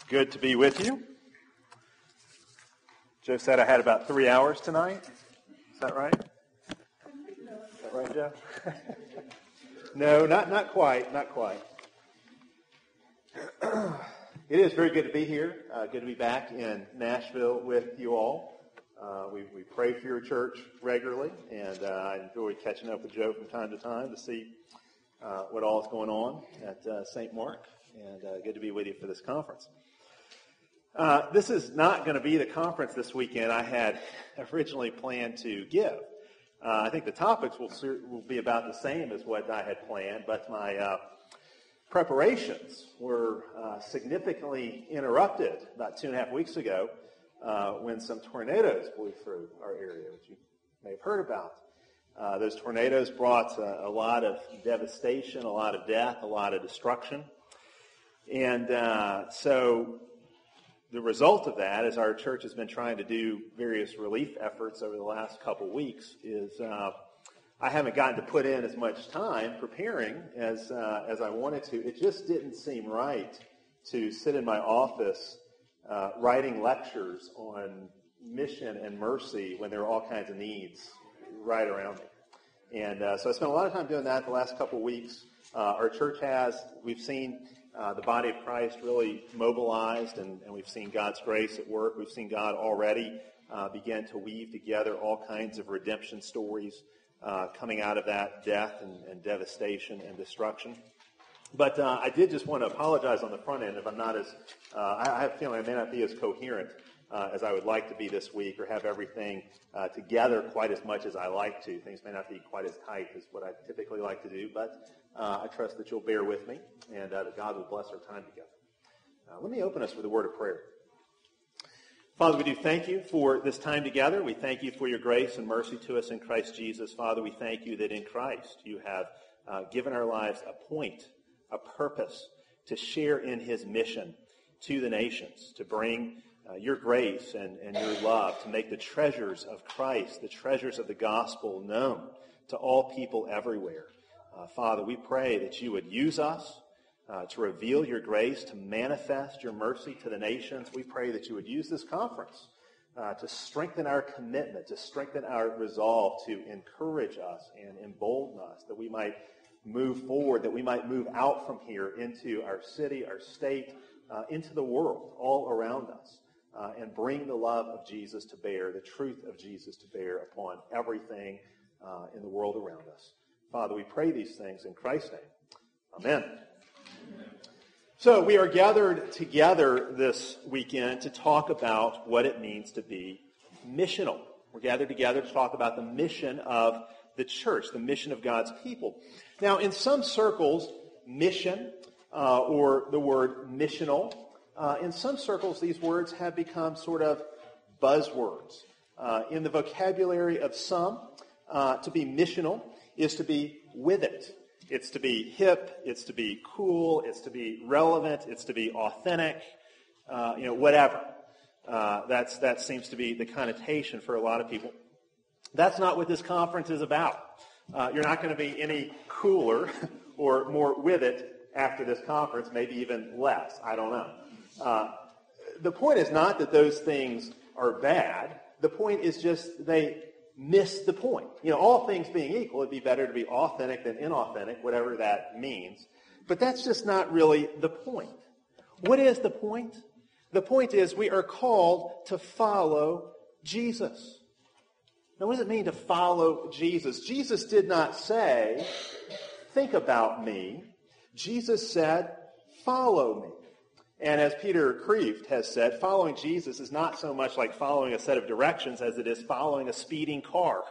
Good to be with you. Joe said I had about 3 hours tonight. Is that right? Is that right, Joe? No, not quite. It is very good to be here. Good to be back in Nashville with you all. We pray for your church regularly, and I enjoy catching up with Joe from time to time to see what all is going on at St. Mark, and good to be with you for this conference. This is not going to be the conference this weekend I had originally planned to give. I think the topics will be about the same as what I had planned, but my preparations were significantly interrupted about 2.5 weeks ago when some tornadoes blew through our area, which you may have heard about. Those tornadoes brought a lot of devastation, a lot of death, a lot of destruction. And so the result of that, as our church has been trying to do various relief efforts over the last couple weeks, is I haven't gotten to put in as much time preparing as I wanted to. It just didn't seem right to sit in my office writing lectures on mission and mercy when there are all kinds of needs right around me. And so I spent a lot of time doing that the last couple of weeks. Our church we've seen the body of Christ really mobilized, and we've seen God's grace at work. We've seen God already begin to weave together all kinds of redemption stories coming out of that death and devastation and destruction. But I did just want to apologize on the front end if I'm not I have a feeling I may not be as coherent as I would like to be this week, or have everything together quite as much as I like to. Things may not be quite as tight as what I typically like to do, but I trust that you'll bear with me, and that God will bless our time together. Let me open us with a word of prayer. Father, we do thank you for this time together. We thank you for your grace and mercy to us in Christ Jesus. Father, we thank you that in Christ you have given our lives a point, a purpose to share in his mission to the nations, to bring your grace and your love, to make the treasures of Christ, the treasures of the gospel known to all people everywhere. Father, we pray that you would use us to reveal your grace, to manifest your mercy to the nations. We pray that you would use this conference to strengthen our commitment, to strengthen our resolve, to encourage us and embolden us, that we might move forward, that we might move out from here into our city, our state, into the world all around us, and bring the love of Jesus to bear, the truth of Jesus to bear upon everything in the world around us. Father, we pray these things in Christ's name. Amen. So we are gathered together this weekend to talk about what it means to be missional. We're gathered together to talk about the mission of the church, the mission of God's people. Now, in some circles, mission, or the word missional, in some circles, these words have become sort of buzzwords. In the vocabulary of some, to be missional is to be with it. It's to be hip, it's to be cool, it's to be relevant, it's to be authentic, whatever. That seems to be the connotation for a lot of people. That's not what this conference is about. You're not going to be any cooler or more with it after this conference, maybe even less. I don't know. The point is not that those things are bad. The point is just they miss the point. All things being equal, it'd be better to be authentic than inauthentic, whatever that means. But that's just not really the point. What is the point? The point is we are called to follow Jesus. Now, what does it mean to follow Jesus? Jesus did not say, think about me. Jesus said, follow me. And as Peter Kreeft has said, following Jesus is not so much like following a set of directions as it is following a speeding car.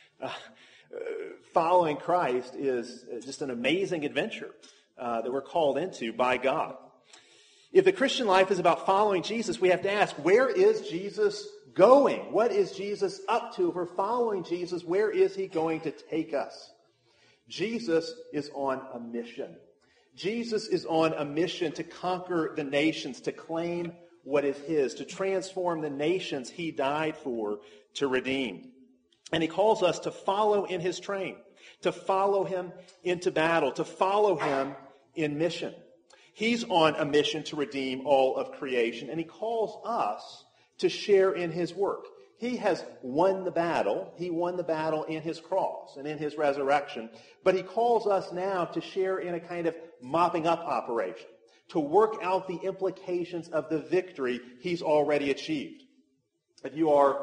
Following Christ is just an amazing adventure that we're called into by God. If the Christian life is about following Jesus, we have to ask, where is Jesus going? What is Jesus up to? If we're following Jesus, where is he going to take us? Jesus is on a mission. Jesus is on a mission to conquer the nations, to claim what is his, to transform the nations he died for, to redeem. And he calls us to follow in his train, to follow him into battle, to follow him in mission. He's on a mission to redeem all of creation, and he calls us to share in his work. He has won the battle. He won the battle in his cross and in his resurrection. But he calls us now to share in a kind of mopping up operation, to work out the implications of the victory he's already achieved. If you are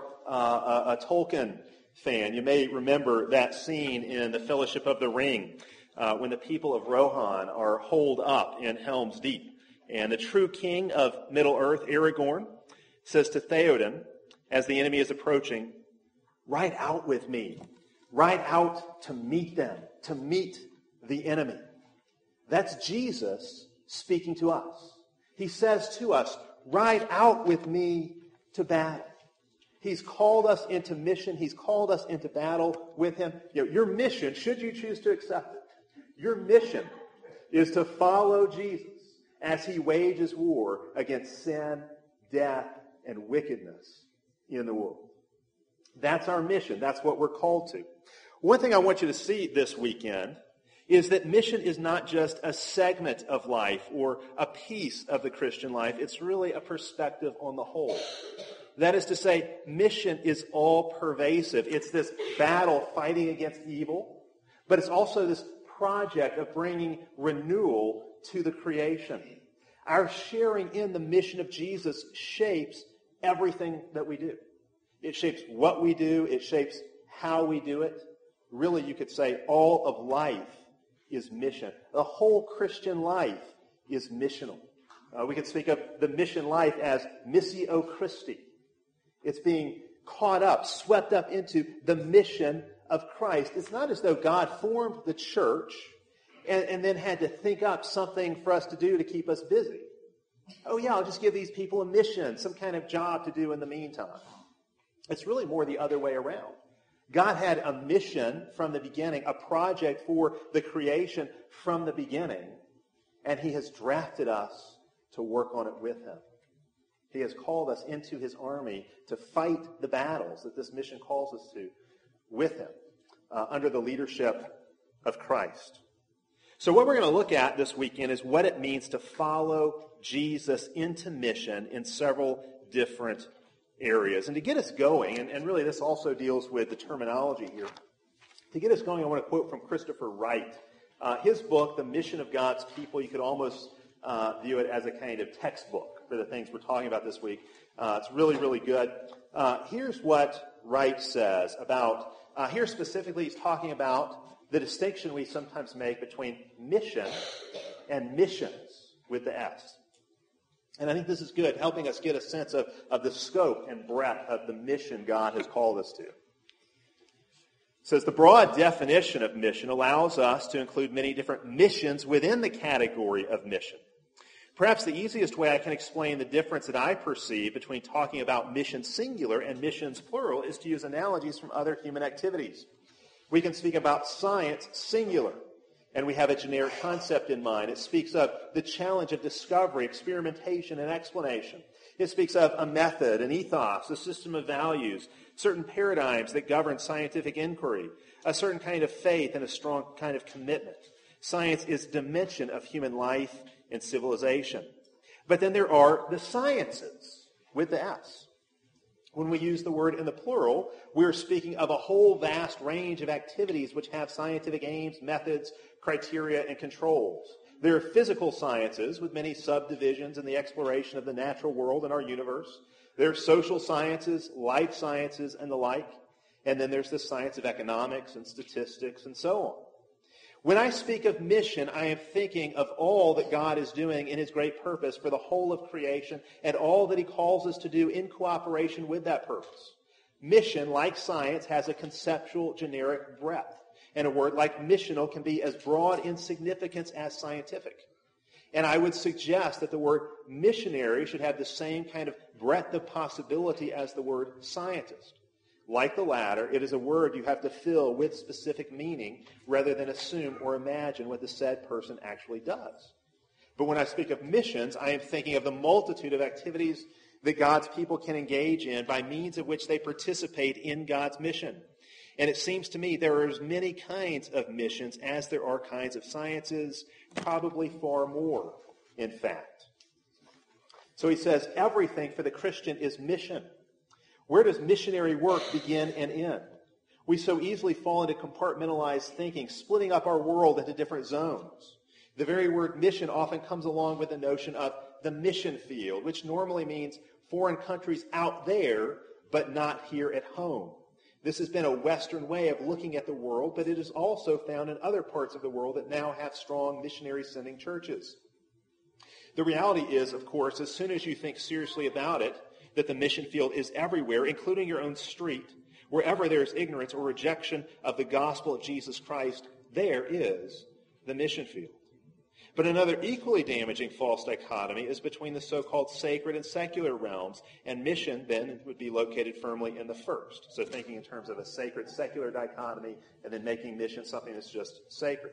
a Tolkien fan, you may remember that scene in The Fellowship of the Ring when the people of Rohan are holed up in Helm's Deep. And the true king of Middle-earth, Aragorn, says to Theoden, as the enemy is approaching, "Ride out with me. Ride out to meet them, to meet the enemy." That's Jesus speaking to us. He says to us, "Ride out with me to battle." He's called us into mission. He's called us into battle with him. Your mission, should you choose to accept it, your mission is to follow Jesus as he wages war against sin, death, and wickedness in the world. That's our mission. That's what we're called to. One thing I want you to see this weekend is that mission is not just a segment of life or a piece of the Christian life. It's really a perspective on the whole. That is to say, mission is all pervasive. It's this battle fighting against evil, but it's also this project of bringing renewal to the creation. Our sharing in the mission of Jesus shapes everything that we do. It shapes what we do. It shapes how we do it. Really, you could say all of life is mission. The whole Christian life is missional. We could speak of the mission life as missio Christi. It's being caught up, swept up into the mission of Christ. It's not as though God formed the church and then had to think up something for us to do to keep us busy. Oh yeah, I'll just give these people a mission, some kind of job to do in the meantime. It's really more the other way around. God had a mission from the beginning, a project for the creation from the beginning, and he has drafted us to work on it with him. He has called us into his army to fight the battles that this mission calls us to with him, under the leadership of Christ. So what we're going to look at this weekend is what it means to follow Jesus into mission in several different areas. And to get us going, and really this also deals with the terminology here, to get us going, I want to quote from Christopher Wright. His book, The Mission of God's People, you could almost view it as a kind of textbook for the things we're talking about this week. It's really, really good. Here's what Wright says about, here specifically he's talking about the distinction we sometimes make between mission and missions with the S. And I think this is good, helping us get a sense of the scope and breadth of the mission God has called us to. It says the broad definition of mission allows us to include many different missions within the category of mission. Perhaps the easiest way I can explain the difference that I perceive between talking about mission singular and missions plural is to use analogies from other human activities. We can speak about science singular, and we have a generic concept in mind. It speaks of the challenge of discovery, experimentation, and explanation. It speaks of a method, an ethos, a system of values, certain paradigms that govern scientific inquiry, a certain kind of faith, and a strong kind of commitment. Science is a dimension of human life and civilization. But then there are the sciences with the S. When we use the word in the plural, we're speaking of a whole vast range of activities which have scientific aims, methods, criteria, and controls. There are physical sciences with many subdivisions in the exploration of the natural world and our universe. There are social sciences, life sciences, and the like. And then there's the science of economics and statistics and so on. When I speak of mission, I am thinking of all that God is doing in his great purpose for the whole of creation and all that he calls us to do in cooperation with that purpose. Mission, like science, has a conceptual generic breadth. And a word like missional can be as broad in significance as scientific. And I would suggest that the word missionary should have the same kind of breadth of possibility as the word scientist. Like the latter, it is a word you have to fill with specific meaning rather than assume or imagine what the said person actually does. But when I speak of missions, I am thinking of the multitude of activities that God's people can engage in by means of which they participate in God's mission. And it seems to me there are as many kinds of missions as there are kinds of sciences, probably far more. in fact. So he says everything for the Christian is mission. Where does missionary work begin and end? We so easily fall into compartmentalized thinking, splitting up our world into different zones. The very word mission often comes along with the notion of the mission field, which normally means foreign countries out there, but not here at home. This has been a Western way of looking at the world, but it is also found in other parts of the world that now have strong missionary-sending churches. The reality is, of course, as soon as you think seriously about it, that the mission field is everywhere, including your own street. Wherever there is ignorance or rejection of the gospel of Jesus Christ, there is the mission field. But another equally damaging false dichotomy is between the so-called sacred and secular realms, and mission then would be located firmly in the first. So thinking in terms of a sacred-secular dichotomy and then making mission something that's just sacred.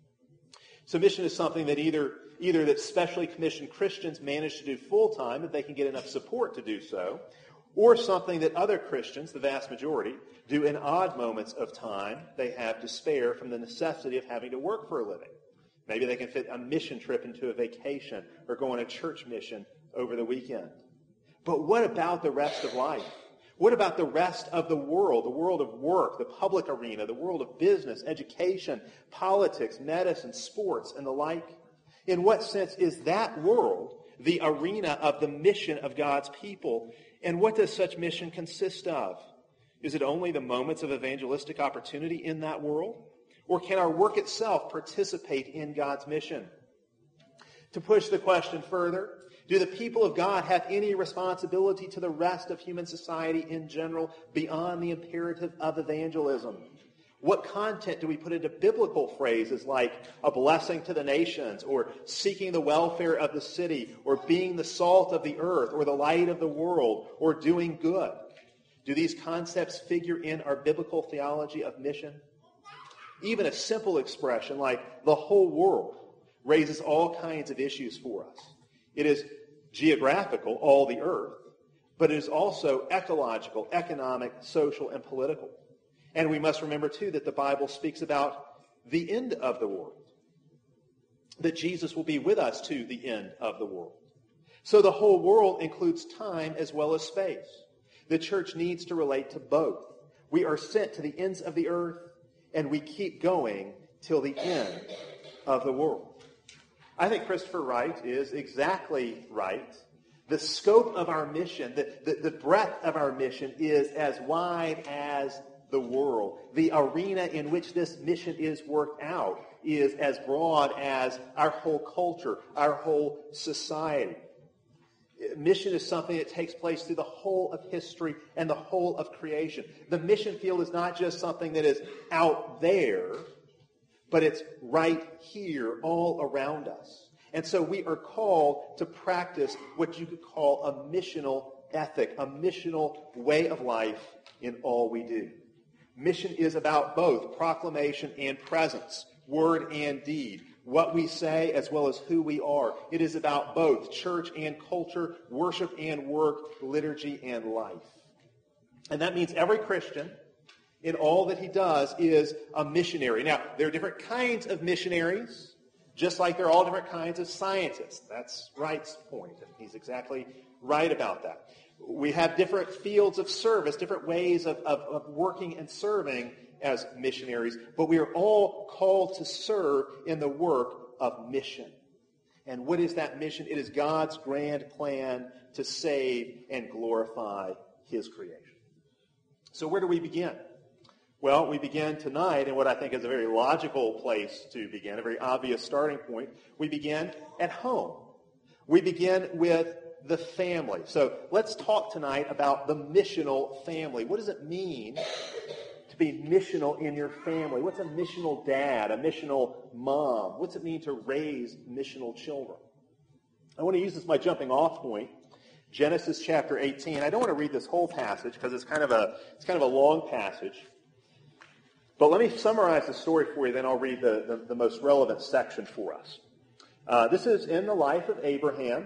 So mission is something that either that specially commissioned Christians manage to do full-time, if they can get enough support to do so, or something that other Christians, the vast majority, do in odd moments of time they have to spare from the necessity of having to work for a living. Maybe they can fit a mission trip into a vacation or go on a church mission over the weekend. But what about the rest of life? What about the rest of the world of work, the public arena, the world of business, education, politics, medicine, sports, and the like? In what sense is that world the arena of the mission of God's people? And what does such mission consist of? Is it only the moments of evangelistic opportunity in that world? Or can our work itself participate in God's mission? To push the question further, do the people of God have any responsibility to the rest of human society in general beyond the imperative of evangelism? What content do we put into biblical phrases like a blessing to the nations, or seeking the welfare of the city, or being the salt of the earth, or the light of the world, or doing good? Do these concepts figure in our biblical theology of mission? Even a simple expression like the whole world raises all kinds of issues for us. It is geographical, all the earth, but it is also ecological, economic, social, and political. And we must remember, too, that the Bible speaks about the end of the world, that Jesus will be with us to the end of the world. So the whole world includes time as well as space. The church needs to relate to both. We are sent to the ends of the earth, and we keep going till the end of the world. I think Christopher Wright is exactly right. The scope of our mission, the breadth of our mission is as wide as the world. The arena in which this mission is worked out is as broad as our whole culture, our whole society. Mission is something that takes place through the whole of history and the whole of creation. The mission field is not just something that is out there, but it's right here, all around us. And so we are called to practice what you could call a missional ethic, a missional way of life in all we do. Mission is about both proclamation and presence, word and deed, what we say as well as who we are. It is about both church and culture, worship and work, liturgy and life. And that means every Christian, in all that he does, is a missionary. Now, there are different kinds of missionaries, just like there are all different kinds of scientists. That's Wright's point, and he's exactly right about that. We have different fields of service, different ways of working and serving as missionaries, but we are all called to serve in the work of mission. And what is that mission? It is God's grand plan to save and glorify his creation. So where do we begin? Well, we begin tonight in what I think is a very logical place to begin, a very obvious starting point. We begin at home. We begin with the family. So let's talk tonight about the missional family. What does it mean to be missional in your family? What's a missional dad, a missional mom? What's it mean to raise missional children? I want to use this as my jumping off point. Genesis chapter 18. I don't want to read this whole passage because it's kind of a long passage. But let me summarize the story for you, then I'll read the most relevant section for us. This is in the life of Abraham.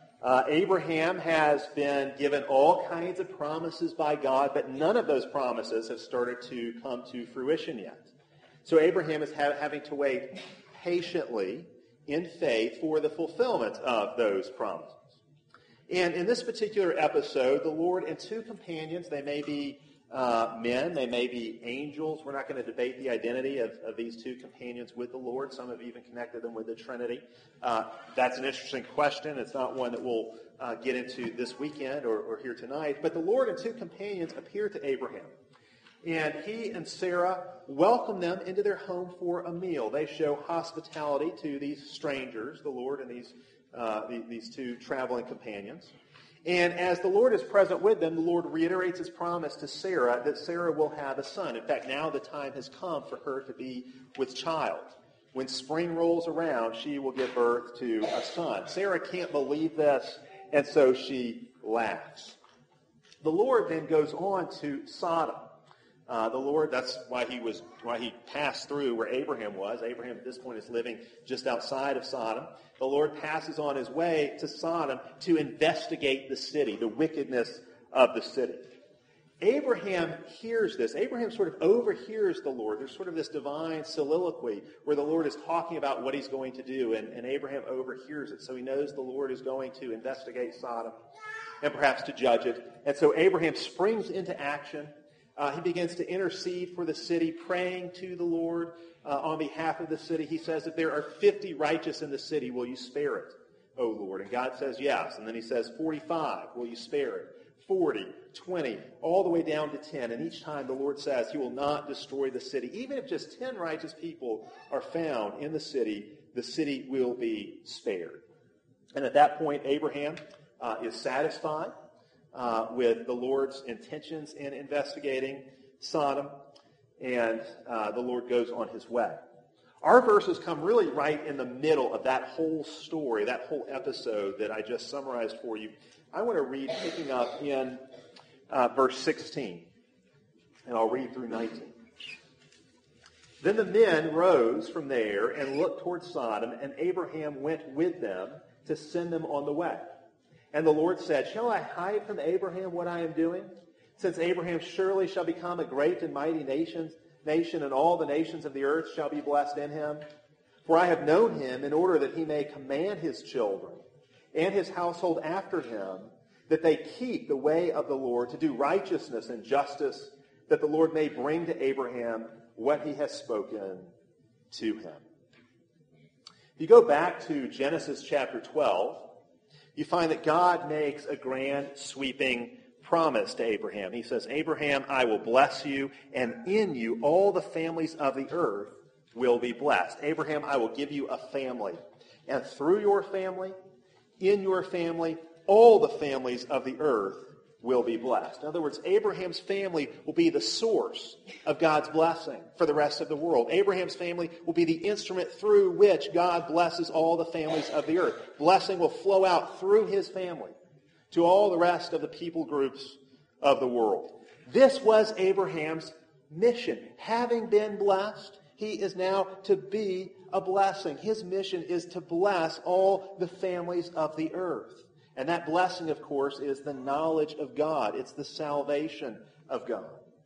Abraham has been given all kinds of promises by God, but none of those promises have started to come to fruition yet. So Abraham is having to wait patiently in faith for the fulfillment of those promises. And in this particular episode, the Lord and two companions, they may be men, they may be angels. We're not going to debate the identity of these two companions with the Lord. Some have even connected them with the Trinity. That's an interesting question. It's not one that we'll get into this weekend or here tonight. But the Lord and two companions appear to Abraham. And he and Sarah welcome them into their home for a meal. They show hospitality to these strangers, the Lord and these two traveling companions. And as the Lord is present with them, the Lord reiterates his promise to Sarah that Sarah will have a son. In fact, now the time has come for her to be with child. When spring rolls around, she will give birth to a son. Sarah can't believe this, and so she laughs. The Lord then goes on to Sodom. The Lord, that's why he passed through where Abraham was. Abraham at this point is living just outside of Sodom. The Lord passes on his way to Sodom to investigate the city, the wickedness of the city. Abraham hears this. Abraham sort of overhears the Lord. There's sort of this divine soliloquy where the Lord is talking about what he's going to do, and Abraham overhears it. So he knows the Lord is going to investigate Sodom and perhaps to judge it. And so Abraham springs into action. He begins to intercede for the city, praying to the Lord on behalf of the city. He says, if there are 50 righteous in the city, will you spare it, O Lord? And God says, yes. And then he says, 45, will you spare it? 40, 20, all the way down to 10. And each time the Lord says he will not destroy the city. Even if just 10 righteous people are found in the city will be spared. And at that point, Abraham is satisfied with the Lord's intentions in investigating Sodom, and the Lord goes on his way. Our verses come really right in the middle of that whole story, that whole episode that I just summarized for you. I want to read, picking up in verse 16, and I'll read through 19. Then the men rose from there and looked toward Sodom, and Abraham went with them to send them on the way. And the Lord said, shall I hide from Abraham what I am doing? Since Abraham surely shall become a great and mighty nation, and all the nations of the earth shall be blessed in him. For I have known him in order that he may command his children and his household after him, that they keep the way of the Lord to do righteousness and justice, that the Lord may bring to Abraham what he has spoken to him. If you go back to Genesis chapter 12, you find that God makes a grand, sweeping promise to Abraham. He says, Abraham, I will bless you, and in you all the families of the earth will be blessed. Abraham, I will give you a family, and through your family, in your family, all the families of the earth will be blessed. In other words, Abraham's family will be the source of God's blessing for the rest of the world. Abraham's family will be the instrument through which God blesses all the families of the earth. Blessing will flow out through his family to all the rest of the people groups of the world. This was Abraham's mission. Having been blessed, he is now to be a blessing. His mission is to bless all the families of the earth. And that blessing, of course, is the knowledge of God. It's the salvation of God.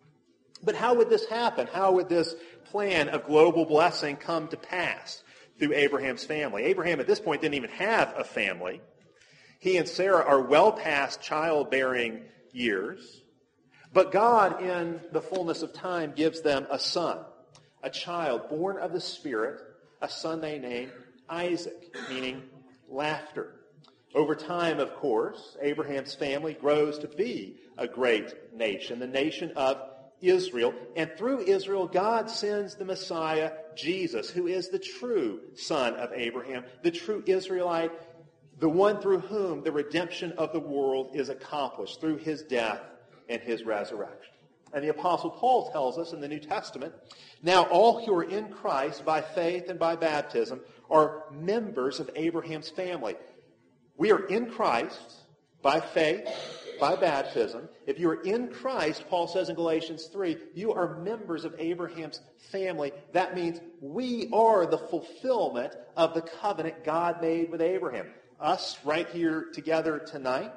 But how would this happen? How would this plan of global blessing come to pass through Abraham's family? Abraham at this point didn't even have a family. He and Sarah are well past childbearing years. But God, in the fullness of time, gives them a son, a child born of the Spirit, a son they name Isaac, meaning laughter. Over time, of course, Abraham's family grows to be a great nation, the nation of Israel. And through Israel, God sends the Messiah, Jesus, who is the true son of Abraham, the true Israelite, the one through whom the redemption of the world is accomplished through his death and his resurrection. And the Apostle Paul tells us in the New Testament, now all who are in Christ by faith and by baptism are members of Abraham's family. We are in Christ by faith, by baptism. If you are in Christ, Paul says in Galatians 3, you are members of Abraham's family. That means we are the fulfillment of the covenant God made with Abraham. Us right here together tonight,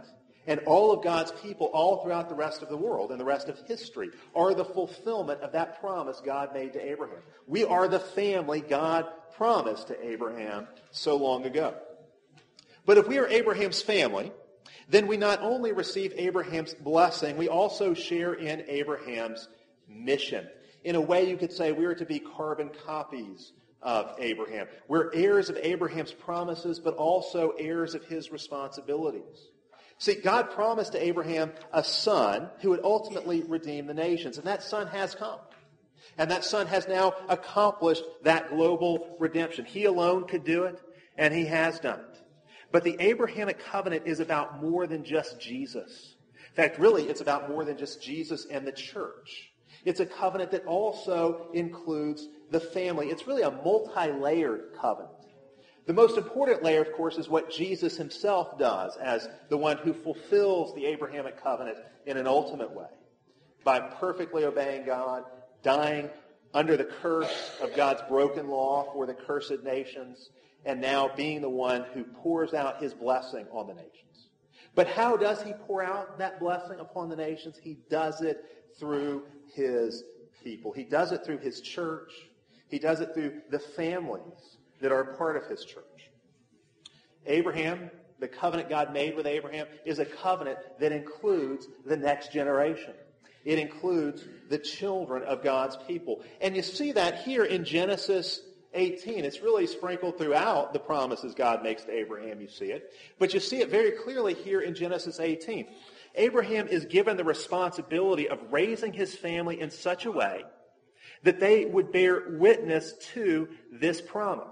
And all of God's people all throughout the rest of the world and the rest of history are the fulfillment of that promise God made to Abraham. We are the family God promised to Abraham so long ago. But if we are Abraham's family, then we not only receive Abraham's blessing, we also share in Abraham's mission. In a way, you could say we are to be carbon copies of Abraham. We're heirs of Abraham's promises, but also heirs of his responsibilities. See, God promised to Abraham a son who would ultimately redeem the nations, and that son has come. And that son has now accomplished that global redemption. He alone could do it, and he has done it. But the Abrahamic covenant is about more than just Jesus. In fact, really, it's about more than just Jesus and the church. It's a covenant that also includes the family. It's really a multi-layered covenant. The most important layer, of course, is what Jesus himself does as the one who fulfills the Abrahamic covenant in an ultimate way by perfectly obeying God, dying under the curse of God's broken law for the cursed nations, and now being the one who pours out his blessing on the nations. But how does he pour out that blessing upon the nations? He does it through his people. He does it through his church. He does it through the families that are a part of his church. Abraham, the covenant God made with Abraham, is a covenant that includes the next generation. It includes the children of God's people. And you see that here in Genesis 18. It's really sprinkled throughout the promises God makes to Abraham, you see it. But you see it very clearly here in Genesis 18. Abraham is given the responsibility of raising his family in such a way that they would bear witness to this promise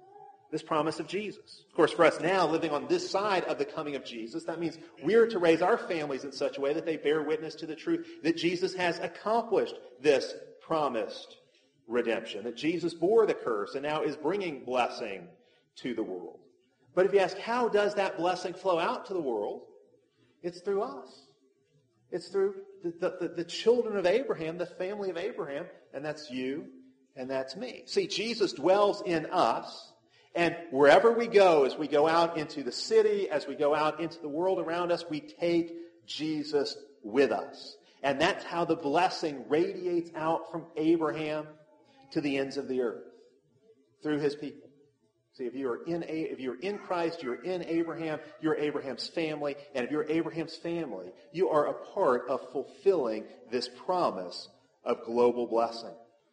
of Jesus. Of course, for us now, living on this side of the coming of Jesus, that means we are to raise our families in such a way that they bear witness to the truth that Jesus has accomplished this promised redemption, that Jesus bore the curse and now is bringing blessing to the world. But if you ask, how does that blessing flow out to the world? It's through us. It's through the children of Abraham, the family of Abraham, and that's you and that's me. See, Jesus dwells in us, and wherever we go, as we go out into the city, as we go out into the world around us, we take Jesus with us. And that's how the blessing radiates out from Abraham to the ends of the earth, through his people. See, if you're in Christ, you're in Abraham, you're Abraham's family, and if you're Abraham's family, you are a part of fulfilling this promise of global blessing.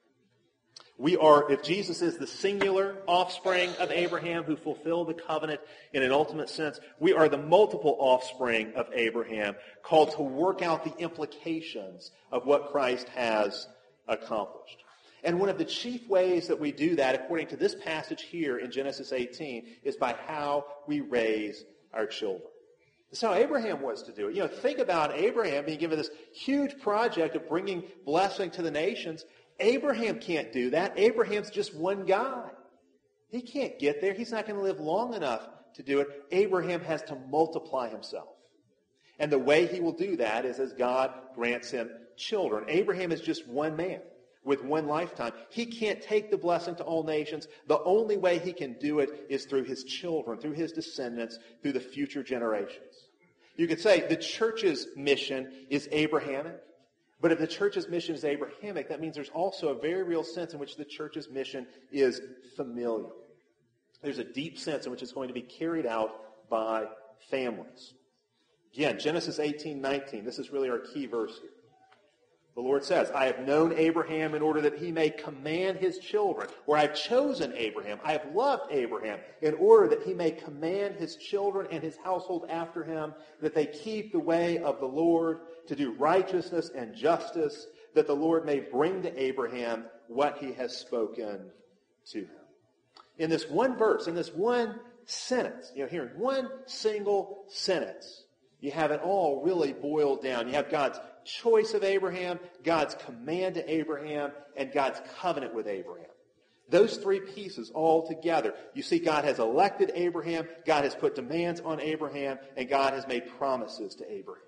We are, if Jesus is the singular offspring of Abraham who fulfilled the covenant in an ultimate sense, we are the multiple offspring of Abraham called to work out the implications of what Christ has accomplished. And one of the chief ways that we do that, according to this passage here in Genesis 18, is by how we raise our children. That's how Abraham was to do it. Think about Abraham being given this huge project of bringing blessing to the nations. Abraham can't do that. Abraham's just one guy. He can't get there. He's not going to live long enough to do it. Abraham has to multiply himself. And the way he will do that is as God grants him children. Abraham is just one man with one lifetime. He can't take the blessing to all nations. The only way he can do it is through his children, through his descendants, through the future generations. You could say the church's mission is Abrahamic, but if the church's mission is Abrahamic, that means there's also a very real sense in which the church's mission is familial. There's a deep sense in which it's going to be carried out by families. Again, Genesis 18:19, this is really our key verse here. The Lord says, I have known Abraham in order that he may command his children, or I have chosen Abraham, I have loved Abraham, in order that he may command his children and his household after him, that they keep the way of the Lord, to do righteousness and justice, that the Lord may bring to Abraham what he has spoken to him. In this one verse, in this one sentence, here in one single sentence, you have it all really boiled down. You have God's choice of Abraham, God's command to Abraham, and God's covenant with Abraham. Those three pieces all together. You see, God has elected Abraham, God has put demands on Abraham, and God has made promises to Abraham.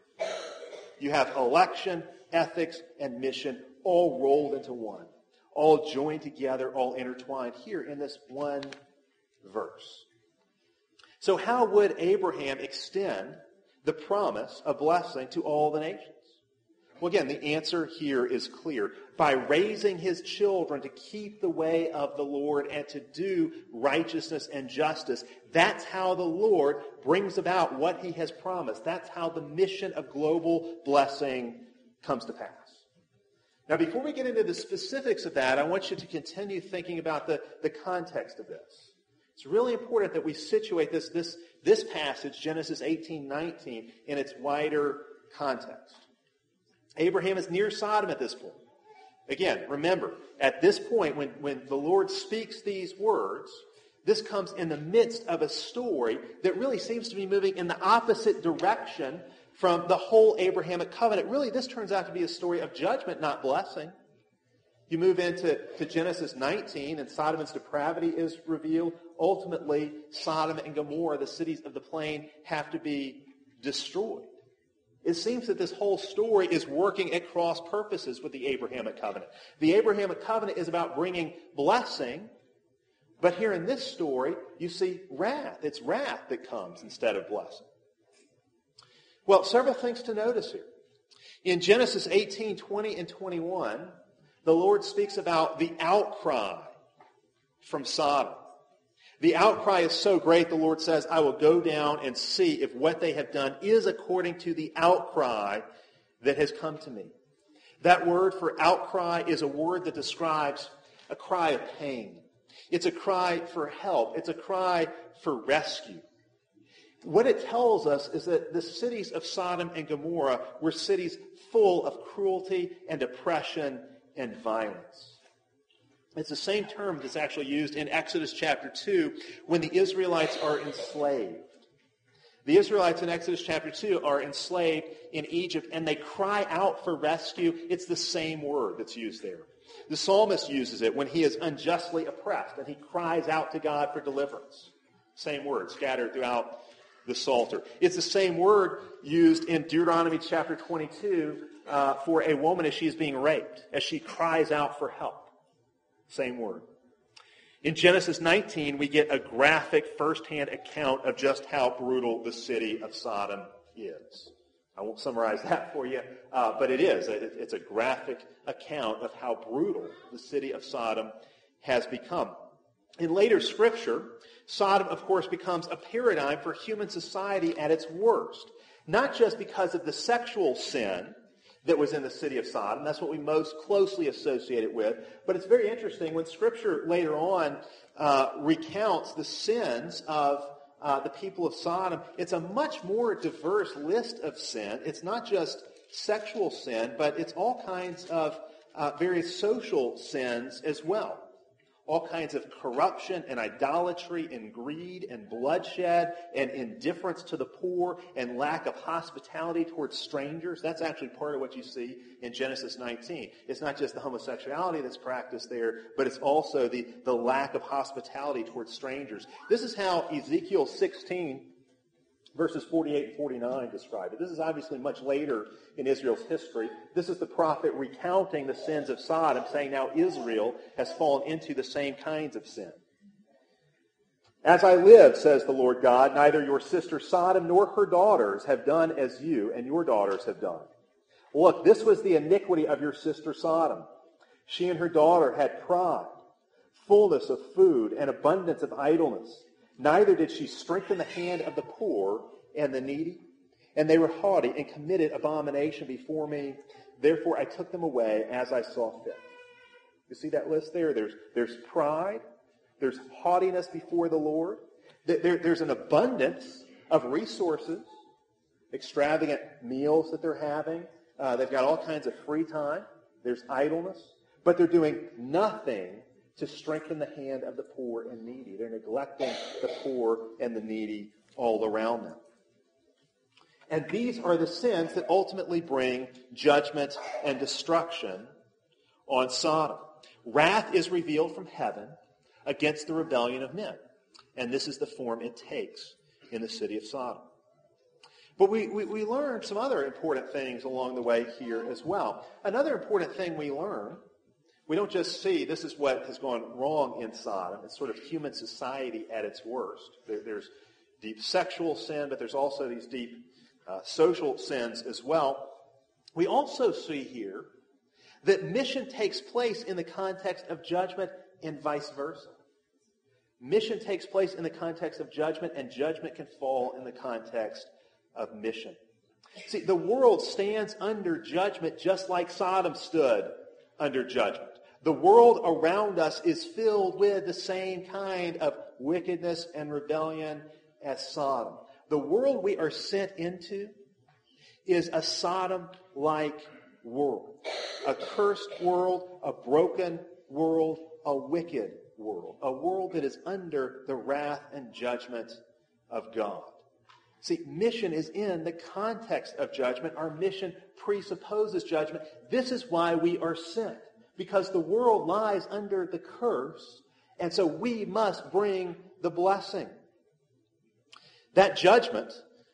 You have election, ethics, and mission all rolled into one, all joined together, all intertwined here in this one verse. So how would Abraham extend the promise of blessing to all the nations? Well, again, the answer here is clear. By raising his children to keep the way of the Lord and to do righteousness and justice, that's how the Lord brings about what he has promised. That's how the mission of global blessing comes to pass. Now, before we get into the specifics of that, I want you to continue thinking about the context of this. It's really important that we situate this passage, Genesis 18:19, in its wider context. Abraham is near Sodom at this point. Again, remember, at this point, when the Lord speaks these words, this comes in the midst of a story that really seems to be moving in the opposite direction from the whole Abrahamic covenant. Really, this turns out to be a story of judgment, not blessing. You move into Genesis 19, and Sodom's depravity is revealed. Ultimately, Sodom and Gomorrah, the cities of the plain, have to be destroyed. It seems that this whole story is working at cross purposes with the Abrahamic covenant. The Abrahamic covenant is about bringing blessing, but here in this story, you see wrath. It's wrath that comes instead of blessing. Well, several things to notice here. In Genesis 18:20 and 21, the Lord speaks about the outcry from Sodom. The outcry is so great, the Lord says, I will go down and see if what they have done is according to the outcry that has come to me. That word for outcry is a word that describes a cry of pain. It's a cry for help. It's a cry for rescue. What it tells us is that the cities of Sodom and Gomorrah were cities full of cruelty and oppression and violence. It's the same term that's actually used in Exodus chapter 2 when the Israelites are enslaved. The Israelites in Exodus chapter 2 are enslaved in Egypt, and they cry out for rescue. It's the same word that's used there. The psalmist uses it when he is unjustly oppressed, and he cries out to God for deliverance. Same word scattered throughout the Psalter. It's the same word used in Deuteronomy chapter 22 for a woman as she is being raped, as she cries out for help. Same word. In Genesis 19, we get a graphic first-hand account of just how brutal the city of Sodom is. I won't summarize that for you, but it is. It's a graphic account of how brutal the city of Sodom has become. In later Scripture, Sodom, of course, becomes a paradigm for human society at its worst. Not just because of the sexual sin that was in the city of Sodom. That's what we most closely associate it with. But it's very interesting when Scripture later on recounts the sins of the people of Sodom. It's a much more diverse list of sin. It's not just sexual sin, but it's all kinds of various social sins as well. All kinds of corruption and idolatry and greed and bloodshed and indifference to the poor and lack of hospitality towards strangers. That's actually part of what you see in Genesis 19. It's not just the homosexuality that's practiced there, but it's also the lack of hospitality towards strangers. This is how Ezekiel 16, verses 48 and 49 describe it. This is obviously much later in Israel's history. This is the prophet recounting the sins of Sodom, saying now Israel has fallen into the same kinds of sin. As I live, says the Lord God, neither your sister Sodom nor her daughters have done as you and your daughters have done. Look, this was the iniquity of your sister Sodom. She and her daughter had pride, fullness of food, and abundance of idleness. Neither did she strengthen the hand of the poor and the needy. And they were haughty and committed abomination before me. Therefore I took them away as I saw fit. You see that list there? There's pride. There's haughtiness before the Lord. There's an abundance of resources, extravagant meals that they're having. They've got all kinds of free time. There's idleness. But they're doing nothing to strengthen the hand of the poor and needy. They're neglecting the poor and the needy all around them. And these are the sins that ultimately bring judgment and destruction on Sodom. Wrath is revealed from heaven against the rebellion of men. And this is the form it takes in the city of Sodom. But we learn some other important things along the way here as well. Another important thing we learn, we don't just see this is what has gone wrong in Sodom. It's sort of human society at its worst. There's deep sexual sin, but there's also these deep social sins as well. We also see here that mission takes place in the context of judgment and vice versa. Mission takes place in the context of judgment, and judgment can fall in the context of mission. See, the world stands under judgment just like Sodom stood under judgment. The world around us is filled with the same kind of wickedness and rebellion as Sodom. The world we are sent into is a Sodom-like world. A cursed world, a broken world, a wicked world. A world that is under the wrath and judgment of God. See, mission is in the context of judgment. Our mission presupposes judgment. This is why we are sent. Because the world lies under the curse, and so we must bring the blessing. That judgment,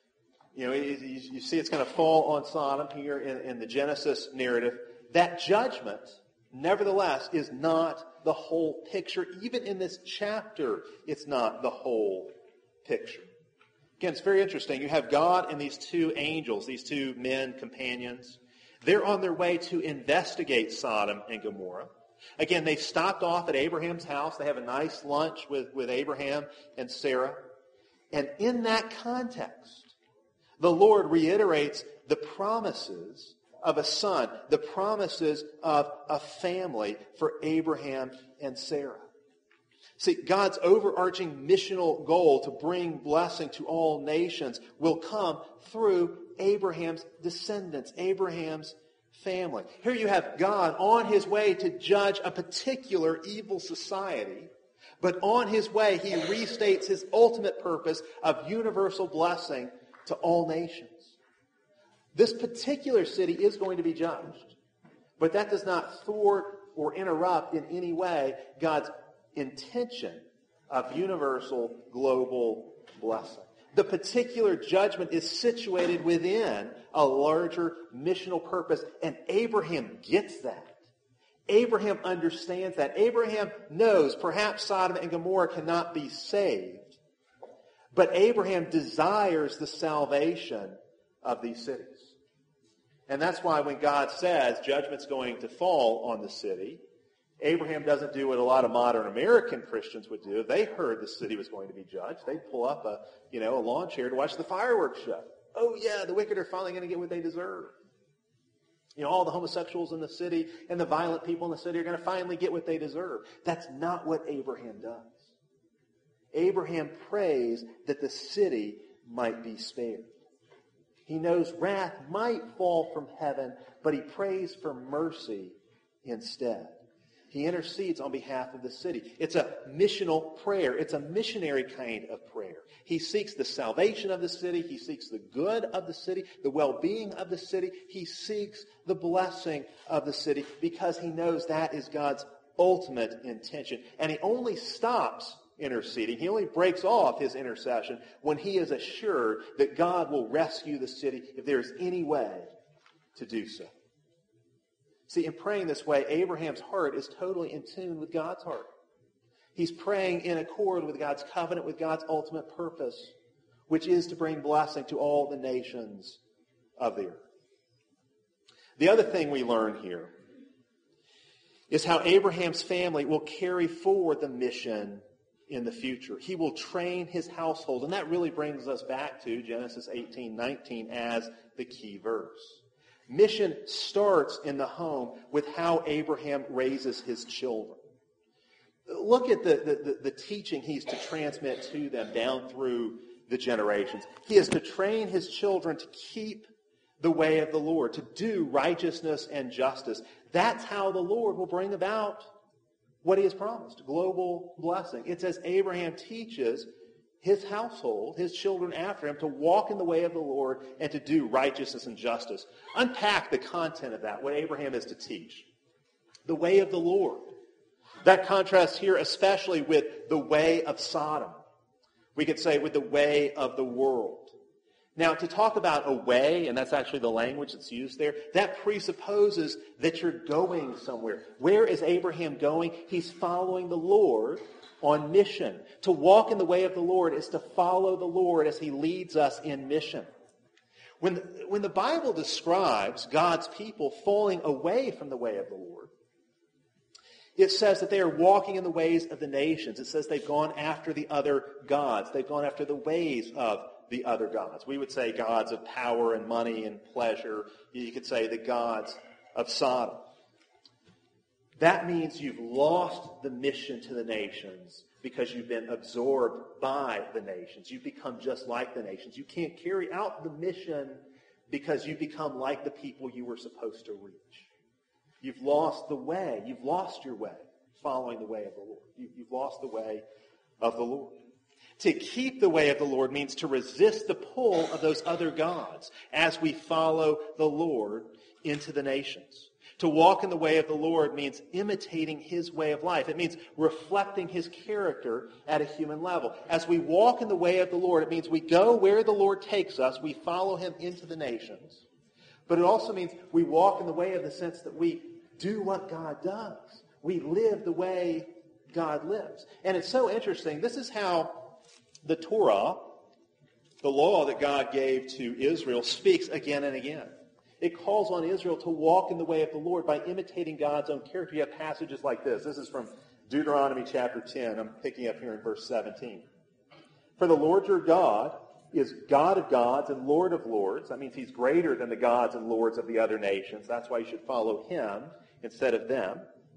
you see it's going to fall on Sodom here in the Genesis narrative. That judgment, nevertheless, is not the whole picture. Even in this chapter, it's not the whole picture. Again, it's very interesting. You have God and these two angels, these two men, companions. They're on their way to investigate Sodom and Gomorrah. Again, they've stopped off at Abraham's house. They have a nice lunch with Abraham and Sarah. And in that context, the Lord reiterates the promises of a son, the promises of a family for Abraham and Sarah. See, God's overarching missional goal to bring blessing to all nations will come through Abraham's descendants, Abraham's family. Here you have God on his way to judge a particular evil society, but on his way he restates his ultimate purpose of universal blessing to all nations. This particular city is going to be judged, but that does not thwart or interrupt in any way God's intention of universal global blessing. The particular judgment is situated within a larger missional purpose, and Abraham gets that. Abraham understands that. Abraham knows perhaps Sodom and Gomorrah cannot be saved, but Abraham desires the salvation of these cities. And that's why when God says judgment's going to fall on the city, Abraham doesn't do what a lot of modern American Christians would do. If they heard the city was going to be judged, they'd pull up a lawn chair to watch the fireworks show. Oh yeah, the wicked are finally going to get what they deserve. All the homosexuals in the city and the violent people in the city are going to finally get what they deserve. That's not what Abraham does. Abraham prays that the city might be spared. He knows wrath might fall from heaven, but he prays for mercy instead. He intercedes on behalf of the city. It's a missional prayer. It's a missionary kind of prayer. He seeks the salvation of the city. He seeks the good of the city, the well-being of the city. He seeks the blessing of the city because he knows that is God's ultimate intention. And he only stops interceding. He only breaks off his intercession when he is assured that God will rescue the city if there is any way to do so. See, in praying this way, Abraham's heart is totally in tune with God's heart. He's praying in accord with God's covenant, with God's ultimate purpose, which is to bring blessing to all the nations of the earth. The other thing we learn here is how Abraham's family will carry forward the mission in the future. He will train his household, and that really brings us back to Genesis 18:19 as the key verse. Mission starts in the home with how Abraham raises his children. Look at the teaching he's to transmit to them down through the generations. He is to train his children to keep the way of the Lord, to do righteousness and justice. That's how the Lord will bring about what he has promised, global blessing. It's as Abraham teaches his household, his children after him, to walk in the way of the Lord and to do righteousness and justice. Unpack the content of that, what Abraham is to teach. The way of the Lord. That contrasts here especially with the way of Sodom. We could say with the way of the world. Now, to talk about a way, and that's actually the language that's used there, that presupposes that you're going somewhere. Where is Abraham going? He's following the Lord on mission. To walk in the way of the Lord is to follow the Lord as he leads us in mission. When the Bible describes God's people falling away from the way of the Lord, it says that they are walking in the ways of the nations. It says they've gone after the other gods. They've gone after the ways of the other gods. We would say gods of power and money and pleasure. You could say the gods of Sodom. That means you've lost the mission to the nations because you've been absorbed by the nations. You've become just like the nations. You can't carry out the mission because you become like the people you were supposed to reach. You've lost the way. You've lost your way following the way of the Lord. You've lost the way of the Lord. To keep the way of the Lord means to resist the pull of those other gods as we follow the Lord into the nations. To walk in the way of the Lord means imitating his way of life. It means reflecting his character at a human level. As we walk in the way of the Lord, it means we go where the Lord takes us. We follow him into the nations. But it also means we walk in the way of the sense that we do what God does. We live the way God lives. And it's so interesting. This is how the Torah, the law that God gave to Israel, speaks again and again. It calls on Israel to walk in the way of the Lord by imitating God's own character. You have passages like this. This is from Deuteronomy chapter 10. I'm picking up here in verse 17. For the Lord your God is God of gods and Lord of lords. That means he's greater than the gods and lords of the other nations. That's why you should follow him instead of them.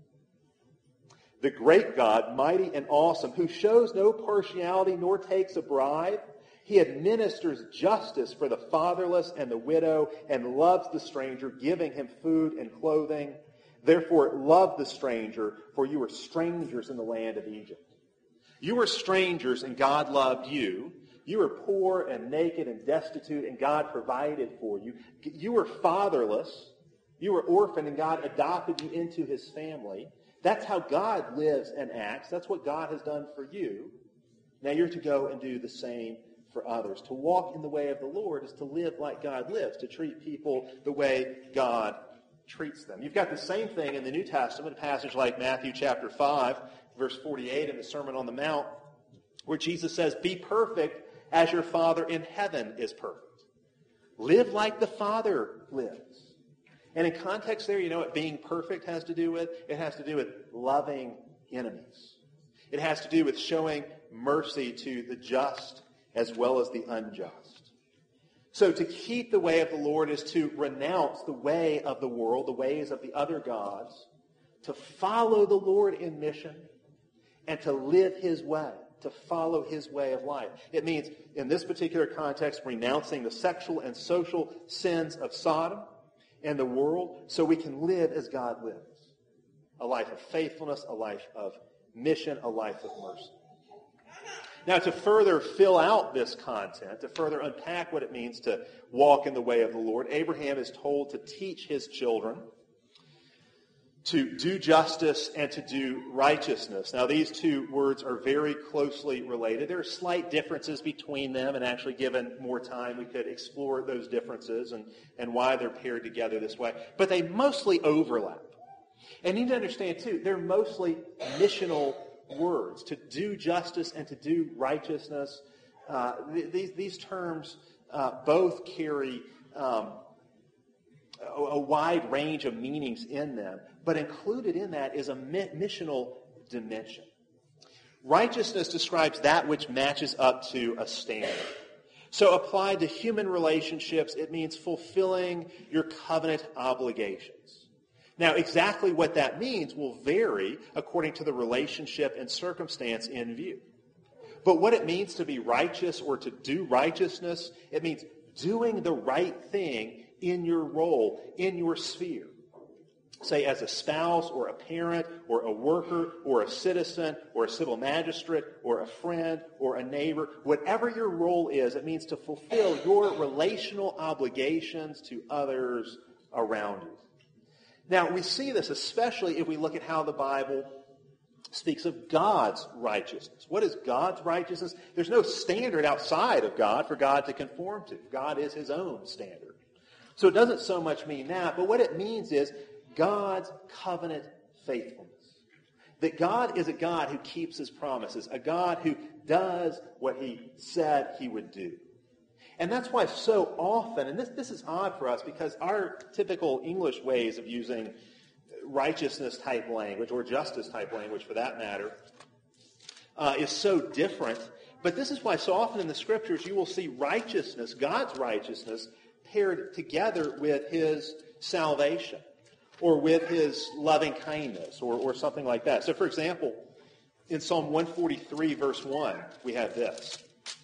The great God, mighty and awesome, who shows no partiality nor takes a bribe. He administers justice for the fatherless and the widow and loves the stranger, giving him food and clothing. Therefore, love the stranger, for you are strangers in the land of Egypt. You were strangers, and God loved you. You were poor and naked and destitute, and God provided for you. You were fatherless. You were orphaned, and God adopted you into his family. That's how God lives and acts. That's what God has done for you. Now you're to go and do the same for others. To walk in the way of the Lord is to live like God lives, to treat people the way God treats them. You've got the same thing in the New Testament, a passage like Matthew chapter 5, verse 48 in the Sermon on the Mount, where Jesus says, be perfect as your Father in heaven is perfect. Live like the Father lives. And in context there, you know what being perfect has to do with? It has to do with loving enemies. It has to do with showing mercy to the just as well as the unjust. So to keep the way of the Lord is to renounce the way of the world, the ways of the other gods, to follow the Lord in mission, and to live his way, to follow his way of life. It means, in this particular context, renouncing the sexual and social sins of Sodom and the world so we can live as God lives. A life of faithfulness, a life of mission, a life of mercy. Now, to further fill out this content, to further unpack what it means to walk in the way of the Lord, Abraham is told to teach his children to do justice and to do righteousness. Now, these two words are very closely related. There are slight differences between them, and actually, given more time, we could explore those differences and why they're paired together this way. But they mostly overlap. And you need to understand, too, they're mostly missional words. To do justice and to do righteousness, these terms both carry a wide range of meanings in them, but included in that is a missional dimension. Righteousness describes that which matches up to a standard. So applied to human relationships, it means fulfilling your covenant obligations. Now, exactly what that means will vary according to the relationship and circumstance in view. But what it means to be righteous or to do righteousness, it means doing the right thing in your role, in your sphere. Say as a spouse or a parent or a worker or a citizen or a civil magistrate or a friend or a neighbor. Whatever your role is, it means to fulfill your relational obligations to others around you. Now, we see this especially if we look at how the Bible speaks of God's righteousness. What is God's righteousness? There's no standard outside of God for God to conform to. God is his own standard. So it doesn't so much mean that, but what it means is God's covenant faithfulness. That God is a God who keeps his promises, a God who does what he said he would do. And that's why so often, and this is odd for us because our typical English ways of using righteousness type language, or justice type language for that matter, is so different. But this is why so often in the Scriptures you will see righteousness, God's righteousness, paired together with his salvation or with his loving kindness or something like that. So for example, in Psalm 143 verse 1, we have this.